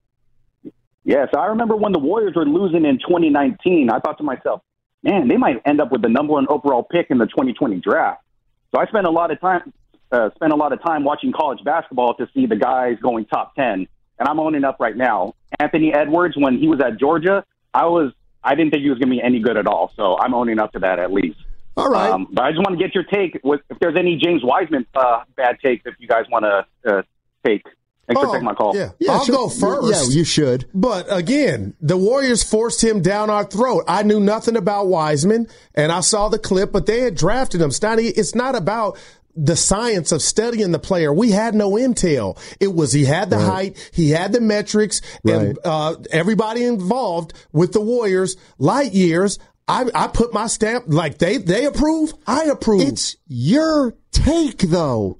Speaker 10: Yes, I remember when the Warriors were losing in twenty nineteen. I thought to myself, man, they might end up with the number one overall pick in the twenty twenty draft. So I spent a lot of time, uh, spent a lot of time watching college basketball to see the guys going top ten. And I'm owning up right now. Anthony Edwards, when he was at Georgia, I was I didn't think he was going to be any good at all. So I'm owning up to that at least.
Speaker 4: All right.
Speaker 10: Um, but I just want to get your take with if there's any James Wiseman uh, bad takes if you guys want to uh, take. Thanks
Speaker 8: Oh,
Speaker 10: for taking my call.
Speaker 8: Yeah,
Speaker 4: Yeah,
Speaker 8: I'll
Speaker 4: sure.
Speaker 8: go first.
Speaker 4: Yeah, you should.
Speaker 8: But again, the Warriors forced him down our throat. I knew nothing about Wiseman, and I saw the clip, but they had drafted him. Steiny, it's not about the science of studying the player. We had no intel. It was he had the
Speaker 4: Right.
Speaker 8: height, he had the metrics, and
Speaker 4: Right.
Speaker 8: uh, everybody involved with the Warriors, light years. I, I put my stamp, like they, they approve, I approve.
Speaker 4: It's your take, though.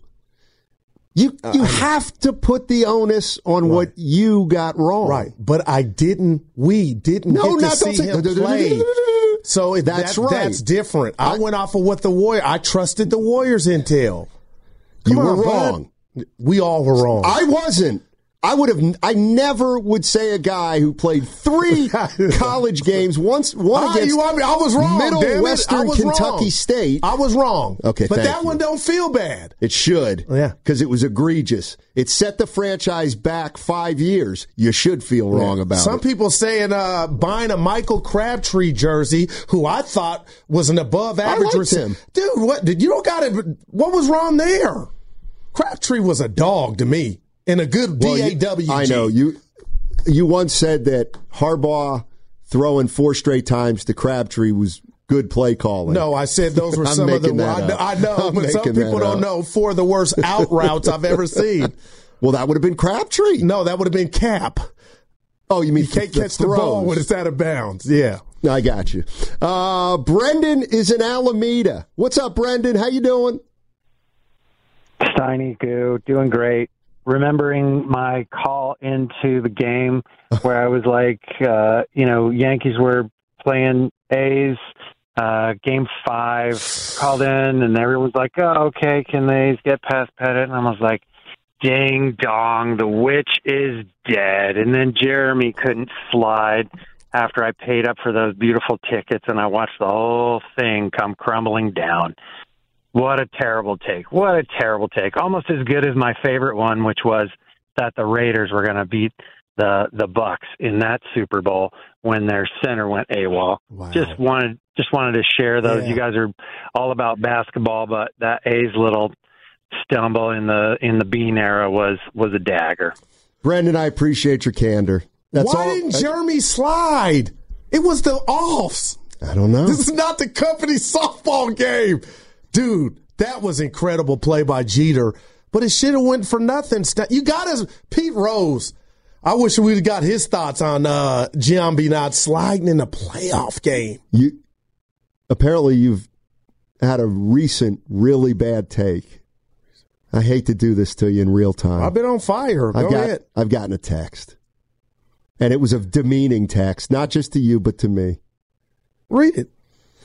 Speaker 4: You you
Speaker 8: Uh,
Speaker 4: have to put the onus on
Speaker 8: Right.
Speaker 4: what you got wrong.
Speaker 8: Right, but I didn't. We didn't
Speaker 4: No,
Speaker 8: get to
Speaker 4: not-
Speaker 8: see
Speaker 4: don't say-
Speaker 8: him play. So it-
Speaker 4: That's
Speaker 8: that,
Speaker 4: right.
Speaker 8: That's different. I, went off of what the Warrior. I trusted the Warriors' intel. Come
Speaker 4: You were
Speaker 8: on, bud.
Speaker 4: wrong.
Speaker 8: We all were wrong.
Speaker 4: I wasn't. I would have. I never would say a guy who played three college games, once one
Speaker 8: Ah,
Speaker 4: against
Speaker 8: you want me? I was wrong.
Speaker 4: Middle
Speaker 8: damn it. I
Speaker 4: Western
Speaker 8: was
Speaker 4: Kentucky
Speaker 8: wrong.
Speaker 4: State.
Speaker 8: I was wrong.
Speaker 4: Okay,
Speaker 8: but
Speaker 4: thank
Speaker 8: that
Speaker 4: you.
Speaker 8: one don't feel bad.
Speaker 4: It should.
Speaker 8: Yeah.
Speaker 4: Because it was egregious. It set the franchise back five years. You should feel wrong about
Speaker 8: Some
Speaker 4: it.
Speaker 8: people saying uh, buying a Michael Crabtree jersey, who I thought was an above average
Speaker 4: liked
Speaker 8: receiver.
Speaker 4: him.
Speaker 8: Dude, what did you don't got it? What was wrong there? Crabtree was a dog to me in a good
Speaker 4: Well,
Speaker 8: D
Speaker 4: you-
Speaker 8: A W G.
Speaker 4: I know. You you once said that Harbaugh throwing four straight times to Crabtree was good play calling.
Speaker 8: No, I said those were
Speaker 4: I'm
Speaker 8: some of the.
Speaker 4: making that
Speaker 8: I know,
Speaker 4: up.
Speaker 8: I know
Speaker 4: I'm
Speaker 8: but some
Speaker 4: making
Speaker 8: people
Speaker 4: that
Speaker 8: don't
Speaker 4: up.
Speaker 8: know four of the worst out routes I've ever seen.
Speaker 4: Well, that would have been Crabtree.
Speaker 8: No, that would have been Cap.
Speaker 4: Oh, you mean
Speaker 8: You can't
Speaker 4: the
Speaker 8: catch the ball
Speaker 4: throws.
Speaker 8: when it's out of bounds. Yeah.
Speaker 4: I got you. Uh, Brendan is in Alameda. What's up, Brendan? How you doing?
Speaker 11: Steiny Goo, doing great. Remembering my call into the game where I was like, uh, you know, Yankees were playing A's, uh, game five, called in, and everyone was like, oh, okay, can the A's get past Pettit? And I was like, ding dong, the witch is dead. And then Jeremy couldn't slide after I paid up for those beautiful tickets, and I watched the whole thing come crumbling down. What a terrible take. What a terrible take. Almost as good as my favorite one, which was that the Raiders were going to beat the the Bucks in that Super Bowl when their center went AWOL.
Speaker 8: Wow.
Speaker 11: Just wanted just wanted to share those.
Speaker 8: Yeah.
Speaker 11: You guys are all about basketball, but that A's little stumble in the in the Bean era was was a dagger.
Speaker 4: Brendan, I appreciate your candor. That's
Speaker 8: Why
Speaker 4: all.
Speaker 8: didn't Jeremy slide? It was the offs.
Speaker 4: I don't know.
Speaker 8: This is not the company softball game. Dude, that was incredible play by Jeter, but it should have went for nothing. You got us, Pete Rose. I wish we'd have got his thoughts on uh, Giambi not sliding in the playoff game.
Speaker 4: You apparently you've had a recent really bad take. I hate to do this to you in real time.
Speaker 8: I've been on fire. Go
Speaker 4: I've got,
Speaker 8: ahead.
Speaker 4: I've gotten a text, and it was a demeaning text, not just to you but to me.
Speaker 8: Read it.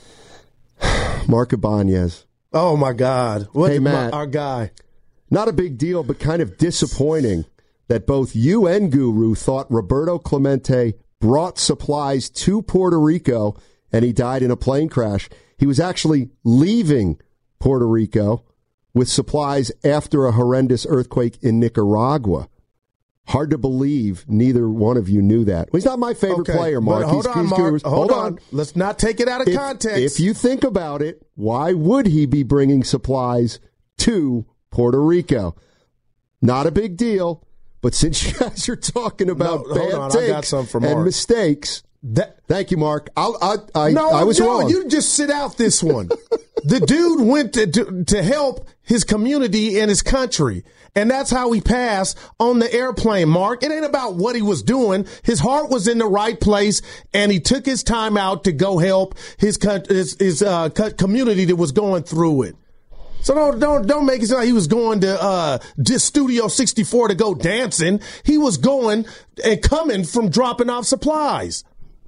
Speaker 4: Mark Ibanez.
Speaker 8: Oh my God! What
Speaker 4: Hey,
Speaker 8: my-
Speaker 4: Matt.
Speaker 8: our guy.
Speaker 4: Not a big deal, but kind of disappointing that both you and Guru thought Roberto Clemente brought supplies to Puerto Rico and he died in a plane crash. He was actually leaving Puerto Rico with supplies after a horrendous earthquake in Nicaragua. Hard to believe neither one of you knew that. Well, he's not my favorite
Speaker 8: Okay,
Speaker 4: player,
Speaker 8: but
Speaker 4: Mark.
Speaker 8: hold
Speaker 4: He's-
Speaker 8: on,
Speaker 4: he's
Speaker 8: Mark.
Speaker 4: Guru's-
Speaker 8: Hold, on. Let's not take it out of
Speaker 4: If-
Speaker 8: context.
Speaker 4: If you think about it, why would he be bringing supplies to Puerto Rico? Not a big deal. But since you guys are talking about
Speaker 8: No,
Speaker 4: bad
Speaker 8: hold on, I
Speaker 4: takes
Speaker 8: got something for
Speaker 4: and
Speaker 8: Mark.
Speaker 4: mistakes,
Speaker 8: That,
Speaker 4: thank you, Mark. I'll, I I
Speaker 8: no,
Speaker 4: I was
Speaker 8: no,
Speaker 4: wrong.
Speaker 8: you just sit out this one. The dude went to, to to help his community and his country, and that's how he passed on the airplane, Mark. It ain't about what he was doing. His heart was in the right place, and he took his time out to go help his co- his, his uh, co- community that was going through it. So don't don't don't make it sound like he was going to uh, Studio sixty-four to go dancing. He was going and coming from dropping off supplies.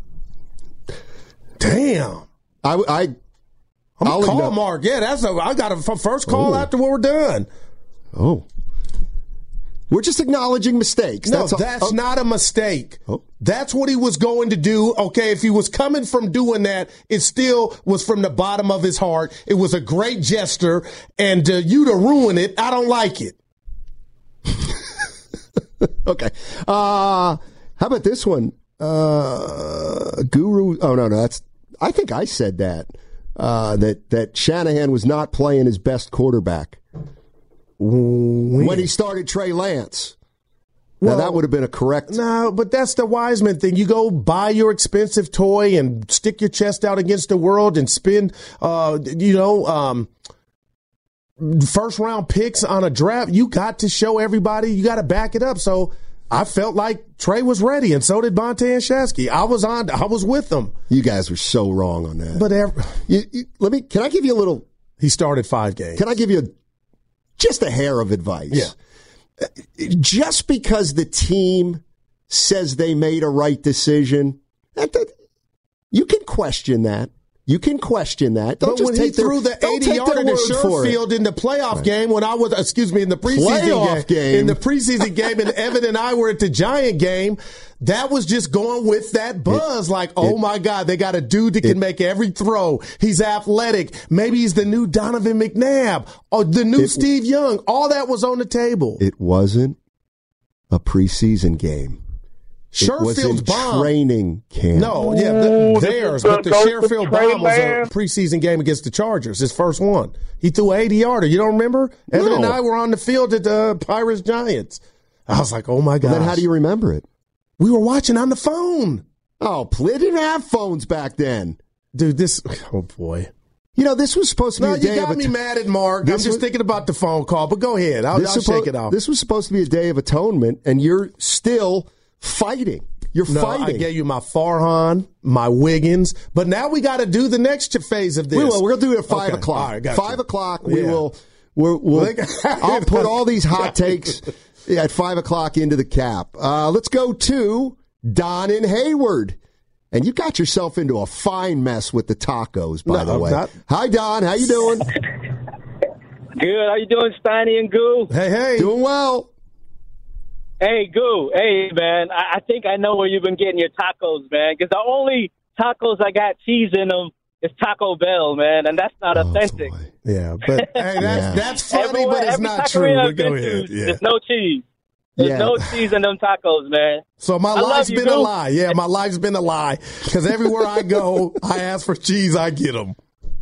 Speaker 8: Damn.
Speaker 4: I, I,
Speaker 8: I'm
Speaker 4: I'll
Speaker 8: gonna call
Speaker 4: ignore-
Speaker 8: Mark. Yeah, that's a. I got a f- first call
Speaker 4: Oh.
Speaker 8: after we're done.
Speaker 4: Oh. We're just acknowledging mistakes.
Speaker 8: No,
Speaker 4: That's,
Speaker 8: that's,
Speaker 4: all. Oh.
Speaker 8: not a mistake.
Speaker 4: Oh.
Speaker 8: That's what he was going to do. Okay, if he was coming from doing that, it still was from the bottom of his heart. It was a great gesture, and uh, you to ruin it, I don't like it.
Speaker 4: Okay. Uh, how about this one? Uh, Guru. Oh, no, no. That's, I think I said that, uh, that, that Shanahan was not playing his best quarterback
Speaker 8: when,
Speaker 4: when he started Trey Lance. Now,
Speaker 8: Well,
Speaker 4: that would have been a correct.
Speaker 8: No, but that's the Wiseman thing. You go buy your expensive toy and stick your chest out against the world and spend, uh, you know, um, first round picks on a draft. You got to show everybody. You got to back it up. So I felt like Trey was ready, and so did Bonte and Shasky. I was on. I was with them.
Speaker 4: You guys were so wrong on that.
Speaker 8: But every,
Speaker 4: you, you, let me. Can I give you a little?
Speaker 8: He started five games.
Speaker 4: Can I give you a, just a hair of advice?
Speaker 8: Yeah.
Speaker 4: Just because the team says they made a right decision, that, that, you can question that. You can question that. Don't
Speaker 8: but
Speaker 4: just
Speaker 8: when he
Speaker 4: take their,
Speaker 8: threw the
Speaker 4: don't
Speaker 8: eighty
Speaker 4: take their
Speaker 8: yarder to
Speaker 4: word for it.
Speaker 8: Sherfield in the playoff right. game, when I was, excuse me, in the preseason
Speaker 4: playoff
Speaker 8: game,
Speaker 4: game,
Speaker 8: in the preseason game, and Evan and I were at the Giant game, that was just going with that buzz. It, like, oh it, my God, they got a dude that can it, make every throw. He's athletic. Maybe he's the new Donovan McNabb or the new it, Steve Young. All that was on the table.
Speaker 4: It wasn't a preseason game.
Speaker 8: Sherfield's bomb.
Speaker 4: Training camp.
Speaker 8: No, yeah, the, theirs. But the Sherfield bomb was a preseason game against the Chargers, his first one. He threw an eighty yarder. You don't remember? No. Evan and I were on the field at the Pirates Giants. I was like, oh my God.
Speaker 4: Then how do you remember it?
Speaker 8: We were watching on the phone.
Speaker 4: Oh, they didn't have phones back then.
Speaker 8: Dude, this, oh boy.
Speaker 4: You know, this was supposed to be
Speaker 8: no,
Speaker 4: a day
Speaker 8: you got
Speaker 4: of
Speaker 8: me
Speaker 4: at-
Speaker 8: mad at Mark. I'm just was, thinking about the phone call, but go ahead. I'll, I'll
Speaker 4: suppo-
Speaker 8: shake it off.
Speaker 4: This was supposed to be a day of atonement, and you're still fighting. You're
Speaker 8: no,
Speaker 4: fighting.
Speaker 8: I gave you my Farhan, my Wiggins, but now we got to do the next phase of this.
Speaker 4: We will. We're going to do it at five
Speaker 8: okay.
Speaker 4: o'clock.
Speaker 8: Right,
Speaker 4: five
Speaker 8: you.
Speaker 4: o'clock. We
Speaker 8: yeah.
Speaker 4: will. We're, we'll. I'll put all these hot takes at five o'clock into the cap. Uh, let's go to Don in Hayward, and you got yourself into a fine mess with the tacos. By
Speaker 8: no,
Speaker 4: the way,
Speaker 8: not-
Speaker 4: hi Don. How you doing?
Speaker 12: Good. How you doing, Steiny and Goo?
Speaker 8: Hey, hey.
Speaker 4: Doing well.
Speaker 12: Hey, Goo. Hey, man. I, I think I know where you've been getting your tacos, man. Because the only tacos I got cheese in them is Taco Bell, man, and that's not
Speaker 4: oh,
Speaker 12: authentic.
Speaker 4: Boy.
Speaker 8: Yeah, but hey, that's
Speaker 4: yeah.
Speaker 8: that's funny,
Speaker 12: Everywhere,
Speaker 8: but it's
Speaker 12: every
Speaker 8: not
Speaker 12: taqueria
Speaker 8: true.
Speaker 12: I've
Speaker 8: But go
Speaker 12: been
Speaker 8: ahead.
Speaker 12: to,
Speaker 8: Yeah.
Speaker 12: There's no cheese. There's
Speaker 4: Yeah.
Speaker 12: no cheese in them tacos, man.
Speaker 8: So my
Speaker 12: I
Speaker 8: life's
Speaker 12: love you,
Speaker 8: been a
Speaker 12: Goo.
Speaker 8: lie. Yeah, my life's been a lie because everywhere I go, I ask for cheese, I get them.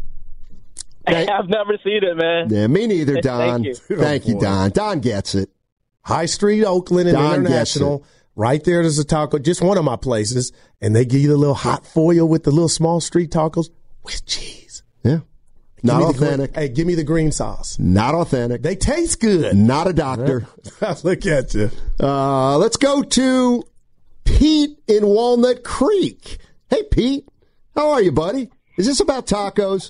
Speaker 12: I've never seen it, man.
Speaker 4: Yeah, me neither, Don.
Speaker 12: Thank you.
Speaker 4: Thank
Speaker 8: Oh,
Speaker 4: you,
Speaker 8: boy.
Speaker 4: Don. Don gets it.
Speaker 8: High Street, Oakland, and
Speaker 4: Don
Speaker 8: International.
Speaker 4: gets
Speaker 8: Right there, there's a taco, just one of my places, and they give you the little hot foil with the little small street tacos with cheese.
Speaker 4: Yeah.
Speaker 8: Give
Speaker 4: Not
Speaker 8: me the
Speaker 4: authentic.
Speaker 8: green- hey, give me the green sauce.
Speaker 4: Not authentic.
Speaker 8: They taste good.
Speaker 4: Not a doctor.
Speaker 8: Look at you.
Speaker 4: Uh, let's go to Pete in Walnut Creek. Hey, Pete. How are you, buddy? Is this about tacos?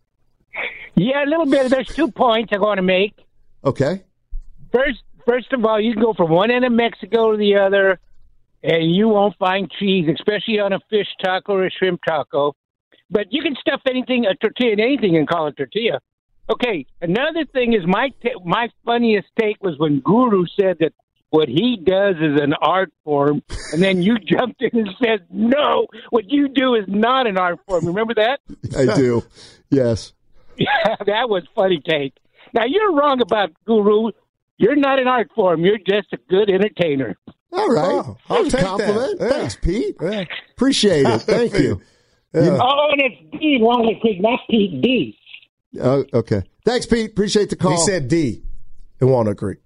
Speaker 13: Yeah, a little bit. There's two points I want to make.
Speaker 4: Okay.
Speaker 13: First, first of all, you can go from one end of Mexico to the other, and you won't find cheese, especially on a fish taco or a shrimp taco. But you can stuff anything, a tortilla in anything, and call it tortilla. Okay, another thing is my ta- my funniest take was when Guru said that what he does is an art form, and then you jumped in and said, no, what you do is not an art form. Remember that?
Speaker 4: I do. Yes.
Speaker 13: Yeah, that was funny take. Now, you're wrong about Guru. You're not an art form. You're just a good entertainer.
Speaker 4: All right.
Speaker 8: Oh, I'll
Speaker 4: That's a
Speaker 8: take
Speaker 4: compliment.
Speaker 8: that. Yeah.
Speaker 4: Thanks, Pete.
Speaker 8: Yeah.
Speaker 4: Appreciate it. Thank you.
Speaker 8: Yeah.
Speaker 13: Oh, and it's D, Walnut Creek, not Pete D.
Speaker 4: Uh, okay. Thanks, Pete. Appreciate the call.
Speaker 8: He said D in Walnut Creek.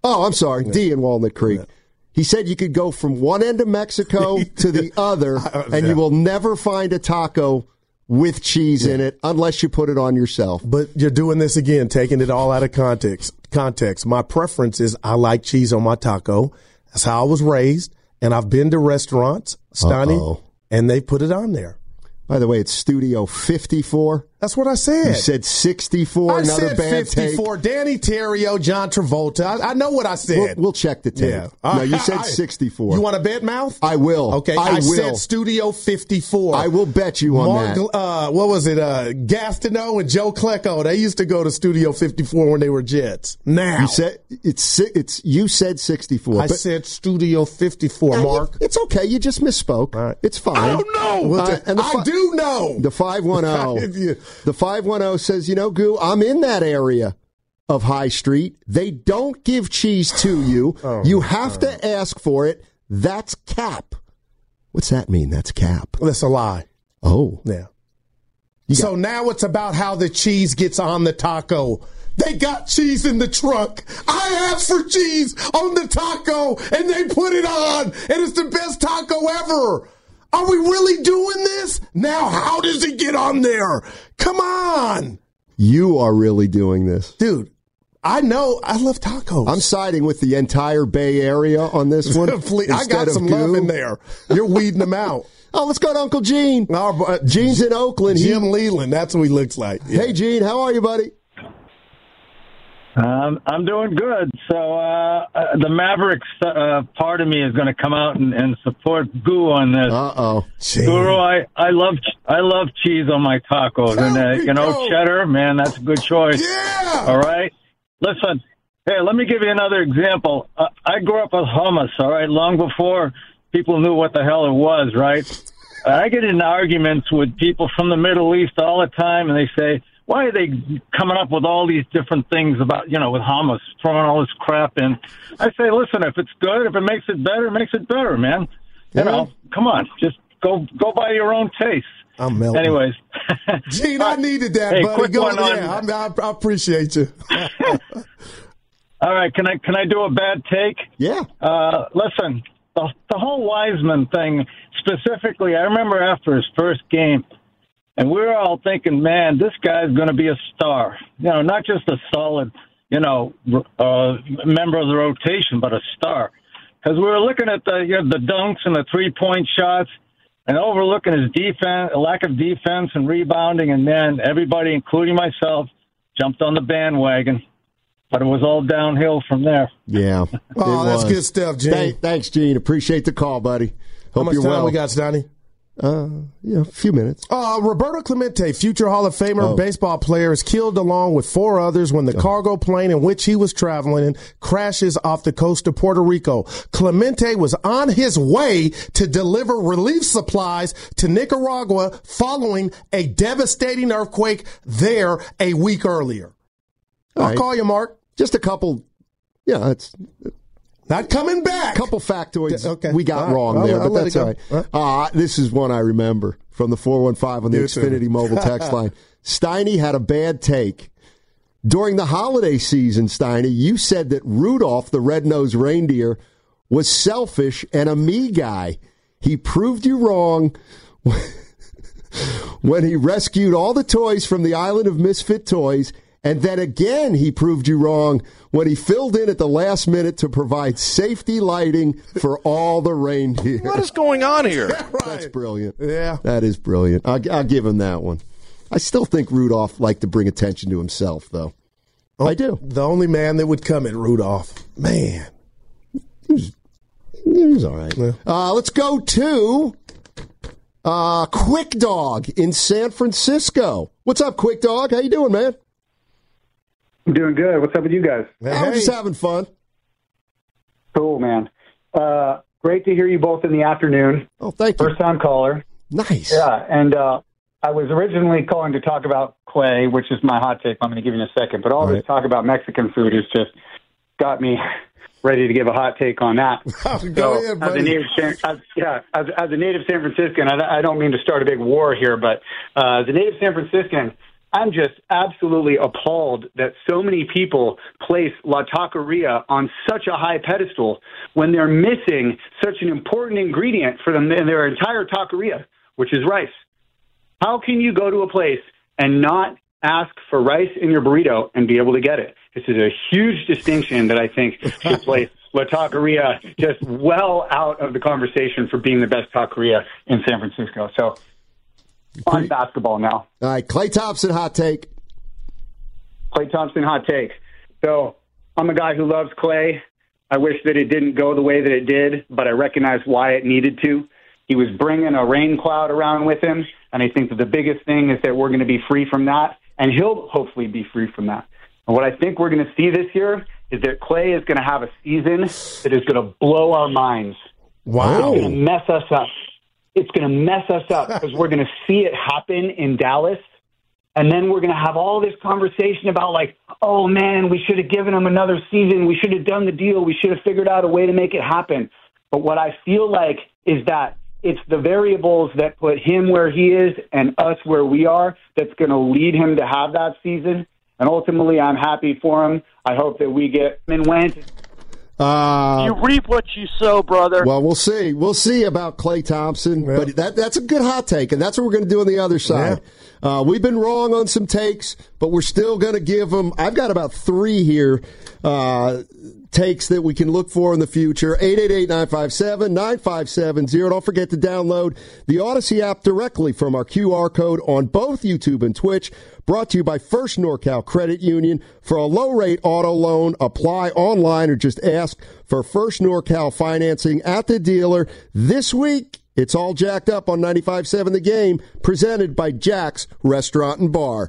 Speaker 4: Oh, I'm sorry. Yeah. D in Walnut Creek. Yeah. He said you could go from one end of Mexico to the other, and yeah. you will never find a taco with cheese yeah. in it unless you put it on yourself.
Speaker 8: But you're doing this again, taking it all out of context. Context. My preference is I like cheese on my taco. That's how I was raised, and I've been to restaurants, Steiny, Uh-oh. and they put it on there.
Speaker 4: By the way, it's Studio fifty-four.
Speaker 8: That's what I said.
Speaker 4: You said sixty-four.
Speaker 8: I
Speaker 4: another
Speaker 8: said
Speaker 4: bad
Speaker 8: fifty-four.
Speaker 4: Take.
Speaker 8: Danny Terrio, John Travolta. I, I know what I said.
Speaker 4: We'll, we'll check the tape.
Speaker 8: Yeah.
Speaker 4: No, you said sixty-four.
Speaker 8: You want to bet, Mouth?
Speaker 4: I will.
Speaker 8: Okay,
Speaker 4: I,
Speaker 8: I
Speaker 4: will.
Speaker 8: said Studio fifty-four.
Speaker 4: I will bet you on
Speaker 8: Mark,
Speaker 4: that.
Speaker 8: Uh, what was it? Uh, Gastineau and Joe Klecko. They used to go to Studio fifty-four when they were Jets. Now
Speaker 4: you said it's it's. You said sixty-four.
Speaker 8: I said Studio fifty-four. Mark,
Speaker 4: it's okay. You just misspoke. Right. It's fine.
Speaker 8: I don't know. Uh, and the fi- I do know.
Speaker 4: The five one zero. The five one zero says, you know, Goo, I'm in that area of High Street. They don't give cheese to you. Oh, you have God. to ask for it. That's cap. What's that mean? That's cap.
Speaker 8: That's a lie.
Speaker 4: Oh.
Speaker 8: Yeah. So got- now it's about how the cheese gets on the taco. They got cheese in the trunk. I asked for cheese on the taco, and they put it on, and it's the best taco ever. Are we really doing this? Now, how does it get on there? Come on.
Speaker 4: You are really doing this.
Speaker 8: Dude, I know. I love tacos.
Speaker 4: I'm siding with the entire Bay Area on this one.
Speaker 8: I got some love in there. You're weeding them out.
Speaker 4: Oh, let's go to Uncle Gene. Uh, Gene's in Oakland.
Speaker 8: Jim he, Leland. That's what he looks like.
Speaker 4: Yeah. Hey, Gene. How are you, buddy?
Speaker 14: Um, I'm doing good. So uh, uh, the Mavericks uh, part of me is going to come out and, and support Goo on this.
Speaker 4: Uh oh,
Speaker 14: Guru, I, I love I love cheese on my tacos, there and uh, you know go. cheddar, man, that's a good choice.
Speaker 8: Yeah.
Speaker 14: All right. Listen, hey, let me give you another example. Uh, I grew up with hummus. All right, long before people knew what the hell it was. Right. I get in arguments with people from the Middle East all the time, and they say, why are they coming up with all these different things about, you know, with hummus, throwing all this crap in? I say, listen, if it's good, if it makes it better, it makes it better, man. You
Speaker 8: yeah.
Speaker 14: know, come on, just go go by your own taste.
Speaker 8: I'm melting.
Speaker 14: Anyways.
Speaker 8: Gene, I needed that,
Speaker 14: hey,
Speaker 8: buddy.
Speaker 14: Quick
Speaker 8: go
Speaker 14: one
Speaker 8: yeah,
Speaker 14: on,
Speaker 8: I, I appreciate you.
Speaker 14: All right, can I can I do a bad take?
Speaker 4: Yeah.
Speaker 14: Uh, listen, the, the whole Wiseman thing, specifically, I remember after his first game, and we were all thinking, man, this guy's going to be a star. You know, not just a solid, you know, uh, member of the rotation, but a star. Because we were looking at the you know, the dunks and the three-point shots and overlooking his defense, lack of defense and rebounding, and then everybody, including myself, jumped on the bandwagon. But it was all downhill from there.
Speaker 4: Yeah.
Speaker 8: Oh, that's good stuff, Gene.
Speaker 4: Thank, thanks, Gene. Appreciate the call, buddy. Hope
Speaker 8: How much
Speaker 4: you're
Speaker 8: time
Speaker 4: well.
Speaker 8: we got, Stoney?
Speaker 4: Uh, yeah, a few minutes.
Speaker 8: Uh, Roberto Clemente, future Hall of Famer
Speaker 4: oh.
Speaker 8: baseball player, is killed along with four others when the oh. cargo plane in which he was traveling in crashes off the coast of Puerto Rico. Clemente was on his way to deliver relief supplies to Nicaragua following a devastating earthquake there a week earlier.
Speaker 4: All
Speaker 8: I'll
Speaker 4: right.
Speaker 8: call you, Mark.
Speaker 4: Just a couple, yeah, it's...
Speaker 8: Not coming back.
Speaker 4: A couple factoids
Speaker 8: okay.
Speaker 4: we got
Speaker 8: all right.
Speaker 4: wrong
Speaker 8: I'll,
Speaker 4: there,
Speaker 8: I'll
Speaker 4: but that's all right. Huh? Uh, this is one I remember from the four one five on the Xfinity mobile text line. Steiny had a bad take. During the holiday season, Steiny, you said that Rudolph, the red-nosed reindeer, was selfish and a me guy. He proved you wrong when he rescued all the toys from the island of misfit toys. And then again, he proved you wrong when he filled in at the last minute to provide safety lighting for all the reindeer.
Speaker 1: What is going on here?
Speaker 8: Yeah, right.
Speaker 4: That's brilliant.
Speaker 8: Yeah.
Speaker 4: That is brilliant. I'll, I'll give him that one. I still think Rudolph liked to bring attention to himself, though. Oh, I do.
Speaker 8: The only man that would come at Rudolph. Man.
Speaker 4: He was, he was all right. Yeah. Uh, let's go to uh, Quick Dog in San Francisco. What's up, Quick Dog? How you doing, man?
Speaker 17: I'm doing good. What's up with you guys?
Speaker 4: Hey. I'm just having fun.
Speaker 17: Cool, man. Uh, great to hear you both in the afternoon.
Speaker 4: Oh, thank you.
Speaker 17: First-time caller.
Speaker 4: Nice.
Speaker 17: Yeah, and uh, I was originally calling to talk about Clay, which is my hot take. I'm going to give you in a second. But all, all this right. talk about Mexican food has just got me ready to give a hot take on that.
Speaker 8: Go
Speaker 17: so,
Speaker 8: ahead,
Speaker 17: as a native, as, yeah, as, as a native San Franciscan, I, I don't mean to start a big war here, but uh, as a native San Franciscan,
Speaker 15: I'm just absolutely appalled that so many people place La Taqueria on such a high pedestal when they're missing such an important ingredient for them in their entire taqueria, which is rice. How can you go to a place and not ask for rice in your burrito and be able to get it? This is a huge distinction that I think should place La Taqueria just well out of the conversation for being the best taqueria in San Francisco. So on basketball now.
Speaker 4: All right, Klay Thompson hot take.
Speaker 15: Klay Thompson hot take. So I'm a guy who loves Klay. I wish that it didn't go the way that it did, but I recognize why it needed to. He was bringing a rain cloud around with him, and I think that the biggest thing is that we're going to be free from that, and he'll hopefully be free from that. And what I think we're going to see this year is that Klay is going to have a season that is going to blow our minds.
Speaker 8: Wow.
Speaker 15: It's going to mess us up. It's going to mess us up because we're going to see it happen in Dallas, and then we're going to have all this conversation about, like, oh, man, we should have given him another season. We should have done the deal. We should have figured out a way to make it happen. But what I feel like is that it's the variables that put him where he is and us where we are that's going to lead him to have that season. And ultimately, I'm happy for him. I hope that we get him and went.
Speaker 4: Uh,
Speaker 16: you reap what you sow, brother.
Speaker 4: Well, we'll see. We'll see about Klay Thompson, yeah. but that that's a good hot take, and that's what we're going to do on the other side. Yeah. Uh, we've been wrong on some takes, but we're still going to give them. I've got about three here uh, takes that we can look for in the future. eight eight eight, nine five seven, nine five seven zero. Don't forget to download the Odyssey app directly from our Q R code on both YouTube and Twitch. Brought to you by First NorCal Credit Union. For a low-rate auto loan, apply online or just ask for First NorCal financing at the dealer. This week, it's all jacked up on ninety-five point seven The Game, presented by Jack's Restaurant and Bar.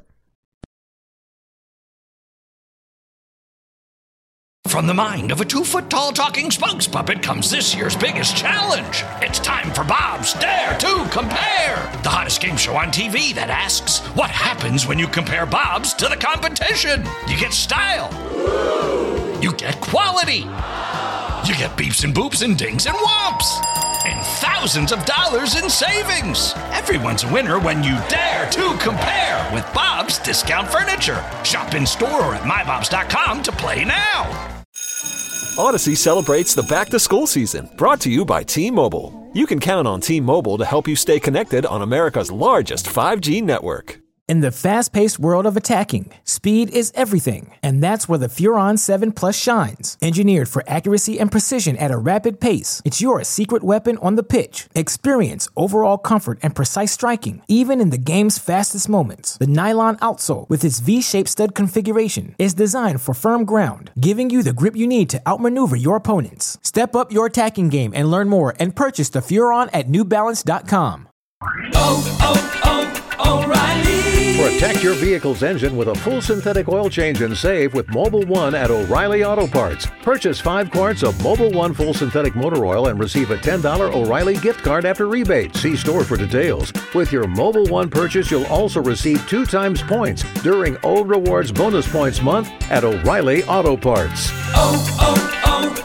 Speaker 1: From the mind of a two-foot-tall talking spokes puppet comes this year's biggest challenge. It's time for Bob's Dare to Compare, the hottest game show on T V that asks, what happens when you compare Bob's to the competition? You get style. You get quality. You get beeps and boops and dings and whomps. And thousands of dollars in savings. Everyone's a winner when you dare to compare with Bob's Discount Furniture. Shop in store or at my bobs dot com to play now.
Speaker 3: Odyssey celebrates the back-to-school season, brought to you by T-Mobile. You can count on T-Mobile to help you stay connected on America's largest five G network.
Speaker 18: In the fast-paced world of attacking, speed is everything, and that's where the Furon seven Plus shines. Engineered for accuracy and precision at a rapid pace, it's your secret weapon on the pitch. Experience overall comfort and precise striking, even in the game's fastest moments. The nylon outsole, with its V-shaped stud configuration, is designed for firm ground, giving you the grip you need to outmaneuver your opponents. Step up your attacking game and learn more and purchase the Furon at new balance dot com.
Speaker 19: Oh, oh, oh, O'Reilly! Protect your vehicle's engine with a full synthetic oil change and save with Mobil one at O'Reilly Auto Parts. Purchase five quarts of Mobil one full synthetic motor oil and receive a ten dollars O'Reilly gift card after rebate. See store for details. With your Mobil one purchase, you'll also receive two times points during O Rewards Bonus Points Month at O'Reilly Auto Parts.
Speaker 20: Oh,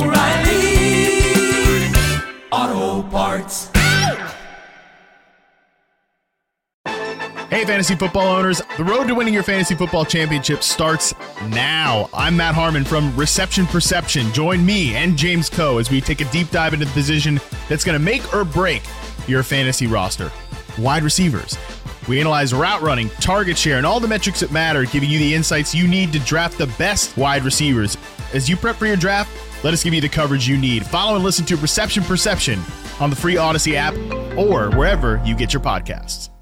Speaker 20: oh, oh, O'Reilly Auto Parts.
Speaker 21: Hey, fantasy football owners. The road to winning your fantasy football championship starts now. I'm Matt Harmon from Reception Perception. Join me and James Coe as we take a deep dive into the position that's going to make or break your fantasy roster. Wide receivers. We analyze route running, target share, and all the metrics that matter, giving you the insights you need to draft the best wide receivers. As you prep for your draft, let us give you the coverage you need. Follow and listen to Reception Perception on the free Odyssey app or wherever you get your podcasts.